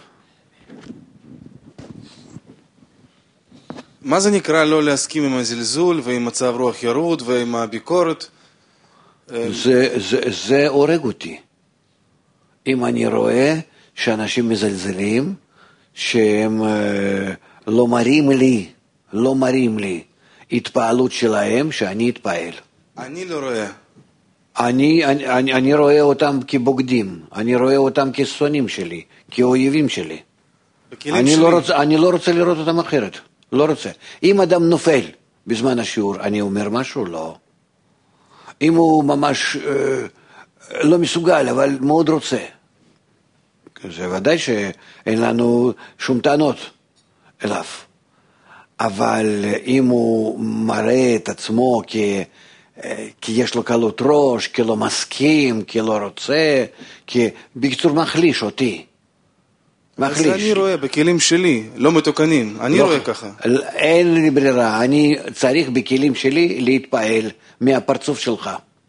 מה זה נקרא לא להסכים עם הזלזול ועם מצב רוח ירוד ועם הביקורת? זה, זה, זה הורג אותי. אם אני רואה שאנשים מזלזלים, שהם לא מראים לי, לא מראים לי התפעלות שלהם, שאני אתפעל. אני לא רואה. אני, אני, אני, אני רואה אותם כבוגדים, אני רואה אותם כשונאים שלי, כאויבים שלי. אני שלי. לא, רוצה, אני לא רוצה לראות אותם אחרת, לא רוצה. אם אדם נופל בזמן השיעור, אני אומר משהו? לא. אם הוא ממש אה, לא מסוגל, אבל מאוד רוצה. זה ודאי שאין לנו שום טענות אליו. אבל אם הוא מראה את עצמו כ... כי יש לו קלות ראש, כי לא מסכים, כי לא רוצה, כי בקיצור מחליש אותי. מחליש. אז אני רואה בכלים שלי, לא מתוקנים, אני לא, רואה ככה. אין לי ברירה, אני צריך בכלים שלי להתפעל מהפרצוף שלך.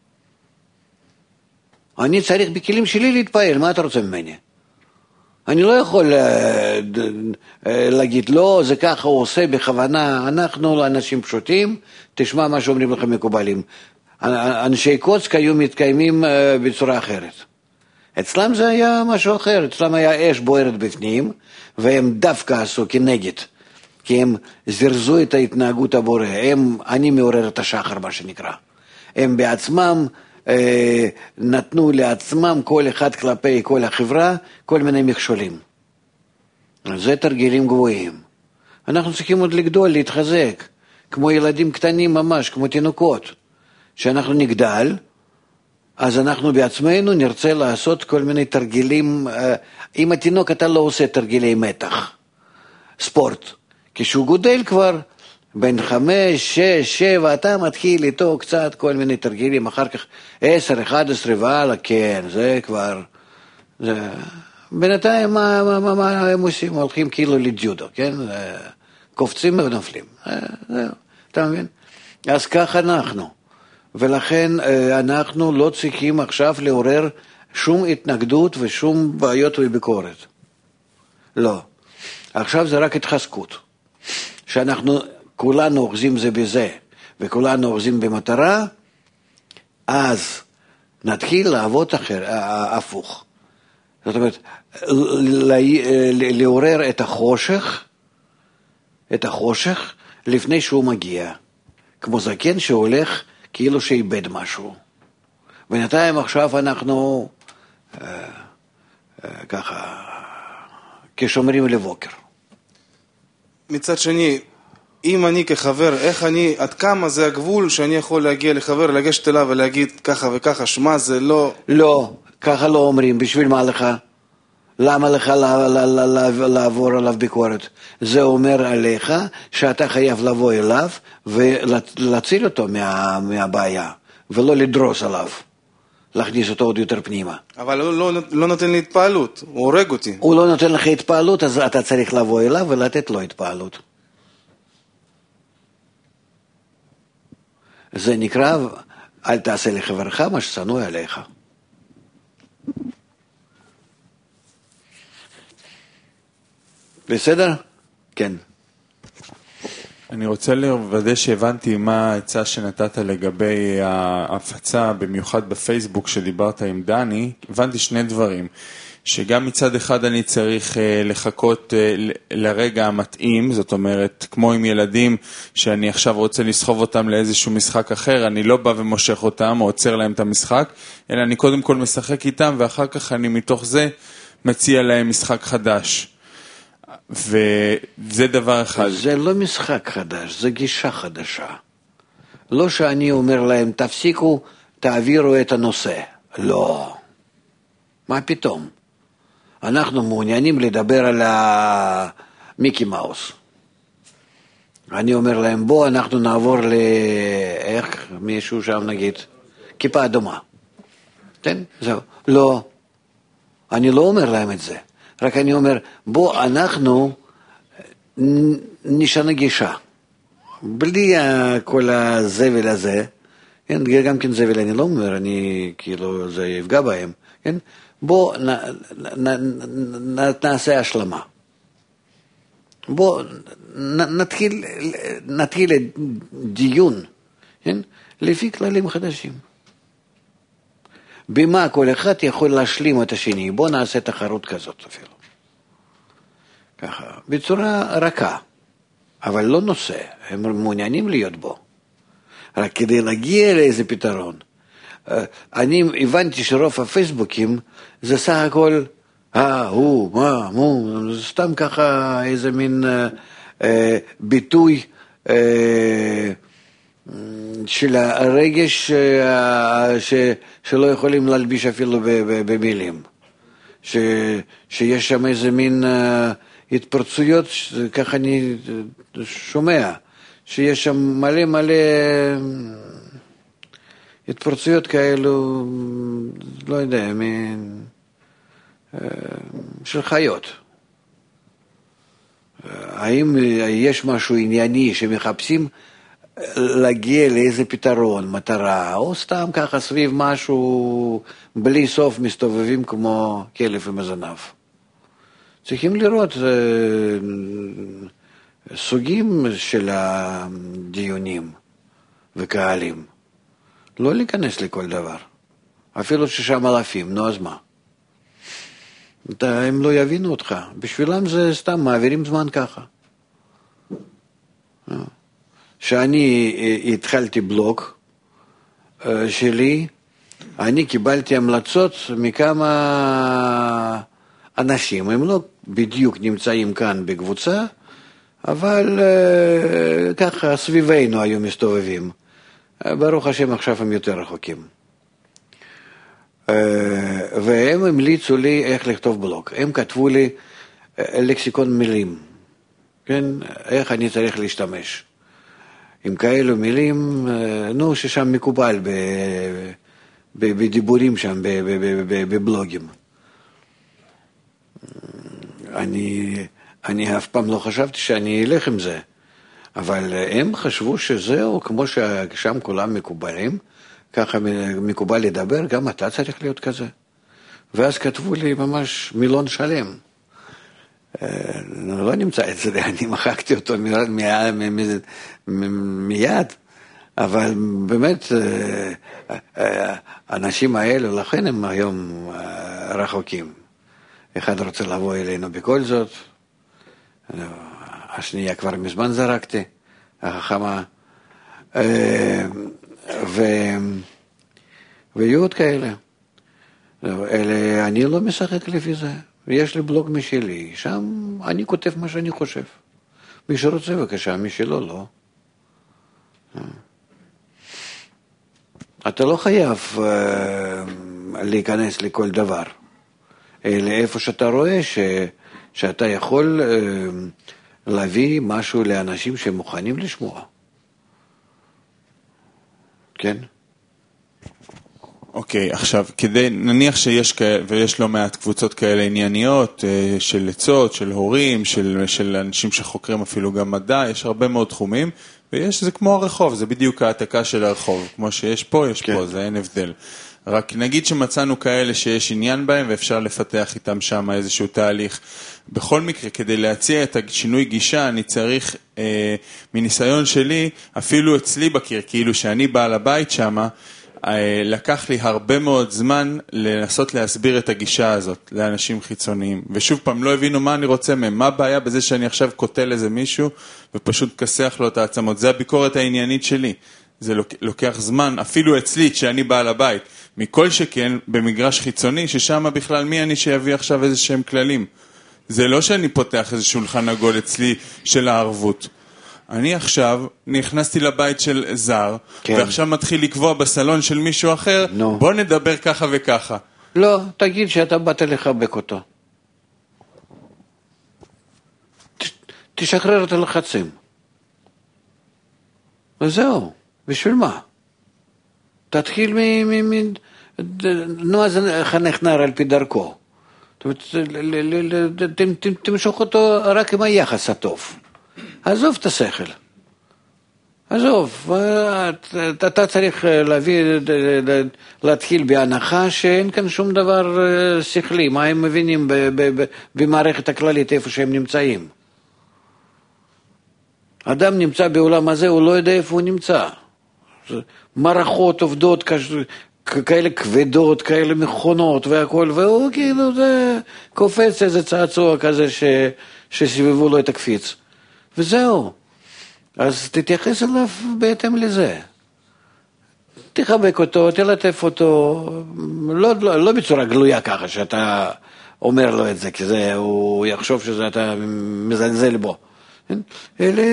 אני צריך בכלים שלי להתפעל, מה אתה רוצה ממני? אני לא יכול להגיד, לא, זה ככה הוא עושה בכוונה, אנחנו אנשים פשוטים, תשמע מה שאומרים לכם מקובלים. אנשי קוצק היו מתקיימים בצורה אחרת. אצלם זה היה משהו אחר, אצלם היה אש בוערת בפנים, והם דווקא עשו כנגד, כי הם זרזו את ההתנהגות הבורא, הם, אני מעורר את השחר, מה שנקרא. הם בעצמם אה, נתנו לעצמם, כל אחד כלפי כל החברה, כל מיני מכשולים. זה תרגילים גבוהים. אנחנו צריכים עוד לגדול, להתחזק, כמו ילדים קטנים ממש, כמו תינוקות. שאנחנו נגדל, אז אנחנו בעצמנו נרצה לעשות כל מיני תרגילים. עם התינוק אתה לא עושה תרגילי מתח, ספורט. כשהוא גודל כבר, בין חמש, שש, שבע, אתה מתחיל איתו קצת כל מיני תרגילים, אחר כך עשר, אחד עשרה והלאה, כן, זה כבר... זה... בינתיים מה, מה, מה, מה הם עושים? הולכים כאילו לג'ודו, כן? קופצים ונופלים. אתה מבין? אז כך אנחנו. ולכן אנחנו לא צריכים עכשיו לעורר שום התנגדות ושום בעיות וביקורת. לא. עכשיו זה רק התחזקות. שאנחנו כולנו אוחזים זה בזה, וכולנו אוחזים במטרה, אז נתחיל לעבוד אחר, הפוך. זאת אומרת, לעורר את החושך, את החושך, לפני שהוא מגיע. כמו זקן שהולך כאילו שאיבד משהו. בינתיים עכשיו אנחנו אה, אה, ככה, כשומרים לבוקר. מצד שני, אם אני כחבר, איך אני, עד כמה זה הגבול שאני יכול להגיע לחבר, לגשת אליו ולהגיד ככה וככה, שמה זה לא... לא, ככה לא אומרים, בשביל מה לך? למה לך לעבור עליו ביקורת? זה אומר עליך שאתה חייב לבוא אליו ולהציל אותו מה, מהבעיה, ולא לדרוס עליו, להכניס אותו עוד יותר פנימה. אבל הוא לא, לא נותן לי התפעלות, הוא הורג אותי. הוא לא נותן לך התפעלות, אז אתה צריך לבוא אליו ולתת לו התפעלות. זה נקרא, אל תעשה לחברך מה ששנוא עליך. בסדר? כן. אני רוצה לוודא שהבנתי מה העצה שנתת לגבי ההפצה, במיוחד בפייסבוק שדיברת עם דני. הבנתי שני דברים. שגם מצד אחד אני צריך לחכות לרגע המתאים, זאת אומרת, כמו עם ילדים שאני עכשיו רוצה לסחוב אותם לאיזשהו משחק אחר, אני לא בא ומושך אותם או עוצר להם את המשחק, אלא אני קודם כל משחק איתם, ואחר כך אני מתוך זה מציע להם משחק חדש. וזה דבר אחד. זה לא משחק חדש, זה גישה חדשה. לא שאני אומר להם, תפסיקו, תעבירו את הנושא. לא. מה פתאום? אנחנו מעוניינים לדבר על המיקי מאוס. אני אומר להם, בוא אנחנו נעבור ל... איך מישהו שם נגיד? כיפה אדומה. כן? זהו. לא. אני לא אומר להם את זה. רק אני אומר, בוא אנחנו נשנה גישה. בלי כל הזבל הזה, כן? גם כן זבל אני לא אומר, אני כאילו זה יפגע בהם, כן? בוא נ, נ, נ, נעשה השלמה. בוא נ, נתחיל, נתחיל דיון, כן? לפי כללים חדשים. במה כל אחד יכול להשלים את השני. בוא נעשה תחרות כזאת אפילו. ככה, בצורה רכה, אבל לא נושא. הם מעוניינים להיות בו. רק כדי להגיע לאיזה פתרון. אני הבנתי שרוב הפייסבוקים זה סך הכל, אה, הוא, מה, מו, זה סתם ככה איזה מין אה, ביטוי אה, של הרגש אה, ש, שלא יכולים להלביש אפילו במילים. ש, שיש שם איזה מין אה, התפרצויות, ככה אני שומע, שיש שם מלא מלא... התפרצויות כאלו, לא יודע, של חיות. האם יש משהו ענייני שמחפשים להגיע לאיזה פתרון, מטרה, או סתם ככה סביב משהו בלי סוף מסתובבים כמו כלב עם הזנב. צריכים לראות סוגים של הדיונים וקהלים. לא להיכנס לכל דבר. אפילו ששם אלפים, נו אז מה? הם לא יבינו אותך. בשבילם זה סתם מעבירים זמן ככה. כשאני התחלתי בלוג שלי, אני קיבלתי המלצות מכמה אנשים. הם לא בדיוק נמצאים כאן בקבוצה, אבל ככה סביבנו היו מסתובבים. ברוך השם עכשיו הם יותר רחוקים. והם המליצו לי איך לכתוב בלוג. הם כתבו לי לקסיקון מילים. כן? איך אני צריך להשתמש. עם כאלו מילים, נו, ששם מקובל בדיבורים שם, בבלוגים. אני, אני אף פעם לא חשבתי שאני אלך עם זה. אבל הם חשבו שזהו, כמו ששם כולם מקובלים, ככה מקובל לדבר, גם אתה צריך להיות כזה. ואז כתבו לי ממש מילון שלם. לא נמצא את זה, אני מחקתי אותו מיד, אבל באמת, האנשים האלו, לכן הם היום רחוקים. אחד רוצה לבוא אלינו בכל זאת, השנייה כבר מזמן זרקתי, החכמה, ויהיו עוד כאלה. אלה, אני לא משחק לפי זה. יש לי בלוג משלי, שם אני כותב מה שאני חושב. מי שרוצה בבקשה, מי שלא, לא. אתה לא חייב uh, להיכנס לכל דבר. אלא איפה שאתה רואה ש, שאתה יכול uh, להביא משהו לאנשים שמוכנים לשמוע. כן? אוקיי, okay, עכשיו, כדי, נניח שיש כאלה, ויש לא מעט קבוצות כאלה ענייניות, של עצות, של הורים, של, של אנשים שחוקרים אפילו גם מדע, יש הרבה מאוד תחומים, ויש, זה כמו הרחוב, זה בדיוק העתקה של הרחוב, כמו שיש פה, יש כן. פה, זה אין הבדל. רק נגיד שמצאנו כאלה שיש עניין בהם ואפשר לפתח איתם שם איזשהו תהליך. בכל מקרה, כדי להציע את השינוי גישה, אני צריך, אה, מניסיון שלי, אפילו אצלי בקיר, כאילו שאני בעל הבית שם, אה, לקח לי הרבה מאוד זמן לנסות להסביר את הגישה הזאת לאנשים חיצוניים. ושוב פעם, לא הבינו מה אני רוצה מהם, מה הבעיה בזה שאני עכשיו קוטל איזה מישהו ופשוט כסח לו את העצמות. זה הביקורת העניינית שלי. זה לוקח זמן, אפילו אצלי, שאני בעל הבית, מכל שכן במגרש חיצוני, ששם בכלל מי אני שיביא עכשיו איזה שהם כללים. זה לא שאני פותח איזה שולחן עגול אצלי של הערבות. אני עכשיו נכנסתי לבית של זר, כן. ועכשיו מתחיל לקבוע בסלון של מישהו אחר, no. בוא נדבר ככה וככה. לא, תגיד שאתה באת לחבק אותו. ת, תשחרר את הלחצים. וזהו. בשביל מה? תתחיל מ... מ, מ נו, אז חנך נער על פי דרכו. תמשוך אותו רק עם היחס הטוב. עזוב את השכל. עזוב, אתה צריך להביא, להתחיל בהנחה שאין כאן שום דבר שכלי. מה הם מבינים במערכת הכללית איפה שהם נמצאים? אדם נמצא בעולם הזה, הוא לא יודע איפה הוא נמצא. מערכות עובדות כאלה כבדות, כאלה מכונות והכל, והוא כאילו זה קופץ איזה צעצוע כזה ש, שסביבו לו את הקפיץ. וזהו. אז תתייחס אליו בהתאם לזה. תחבק אותו, תלטף אותו, לא, לא, לא בצורה גלויה ככה שאתה אומר לו את זה, כי זה, הוא יחשוב שזה אתה מזלזל בו. אלה...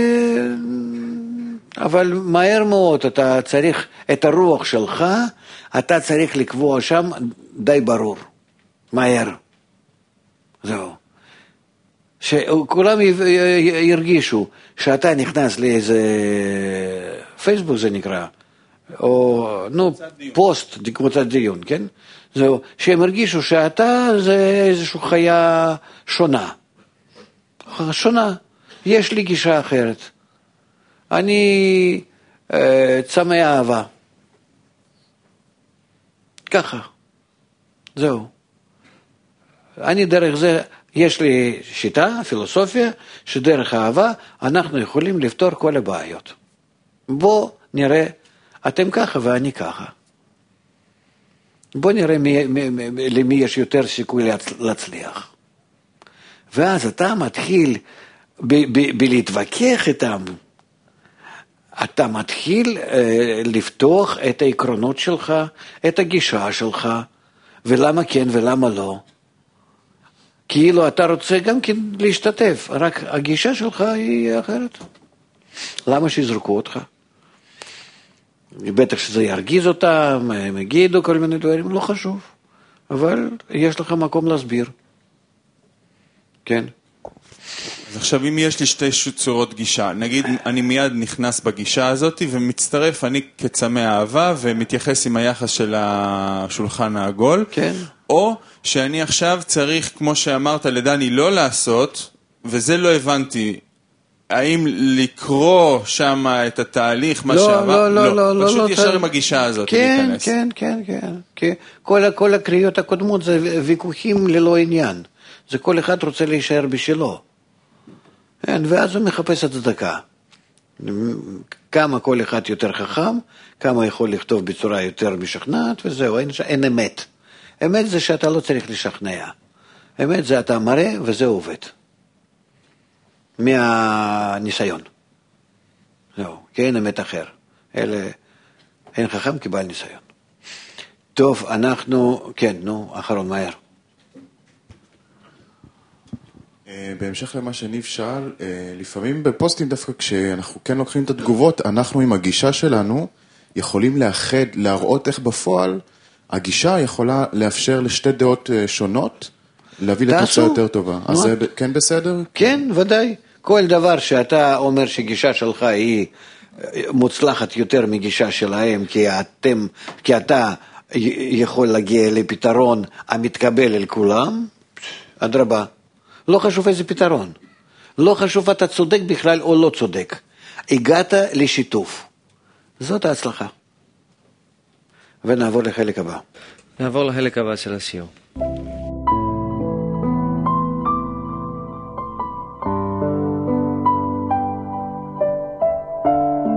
אבל מהר מאוד אתה צריך את הרוח שלך, אתה צריך לקבוע שם די ברור, מהר. זהו. שכולם ירגישו שאתה נכנס לאיזה פייסבוק זה נקרא, או נו, פוסט, קבוצת דיון, כן? זהו, שהם ירגישו שאתה זה איזושהי חיה שונה. שונה. יש לי גישה אחרת. אני אה, צמא אהבה. ככה. זהו. אני דרך זה, יש לי שיטה, פילוסופיה, שדרך אהבה אנחנו יכולים לפתור כל הבעיות. בוא נראה, אתם ככה ואני ככה. בוא נראה מי, מי, מי, למי יש יותר סיכוי להצליח. ואז אתה מתחיל בלהתווכח איתם, אתה מתחיל אה, לפתוח את העקרונות שלך, את הגישה שלך, ולמה כן ולמה לא. כאילו אתה רוצה גם כן להשתתף, רק הגישה שלך היא אחרת. למה שיזרקו אותך? בטח שזה ירגיז אותם, הם יגידו כל מיני דברים, לא חשוב. אבל יש לך מקום להסביר. כן. אז עכשיו אם יש לי שתי צורות גישה, נגיד אני מיד נכנס בגישה הזאת ומצטרף אני כצמא אהבה ומתייחס עם היחס של השולחן העגול, כן. או שאני עכשיו צריך, כמו שאמרת לדני, לא לעשות, וזה לא הבנתי, האם לקרוא שם את התהליך, מה לא, שאמר, לא, לא, לא, לא, פשוט לא, ישר לא, עם הגישה הזאת כן, להיכנס. כן, כן, כן, כן. כל, כל הקריאות הקודמות זה ויכוחים ללא עניין, זה כל אחד רוצה להישאר בשלו. כן, ואז הוא מחפש הצדקה. כמה כל אחד יותר חכם, כמה יכול לכתוב בצורה יותר משכנעת, וזהו, אין, אין אמת. אמת זה שאתה לא צריך לשכנע. אמת זה אתה מראה וזה עובד. מהניסיון. זהו, כי אין אמת אחר. אלה, אין חכם כבעל ניסיון. טוב, אנחנו, כן, נו, אחרון, מהר. בהמשך למה שניב שאל, לפעמים בפוסטים דווקא כשאנחנו כן לוקחים את התגובות, אנחנו עם הגישה שלנו יכולים לאחד, להראות איך בפועל הגישה יכולה לאפשר לשתי דעות שונות, להביא לתוצאה יותר טובה. אז זה כן בסדר? כן, ודאי. כל דבר שאתה אומר שגישה שלך היא מוצלחת יותר מגישה שלהם, כי אתם, כי אתה יכול להגיע לפתרון המתקבל אל כולם, אדרבה. לא חשוב איזה פתרון. לא חשוב אתה צודק בכלל או לא צודק. הגעת לשיתוף. זאת ההצלחה. ונעבור לחלק הבא. נעבור לחלק הבא של השיעור.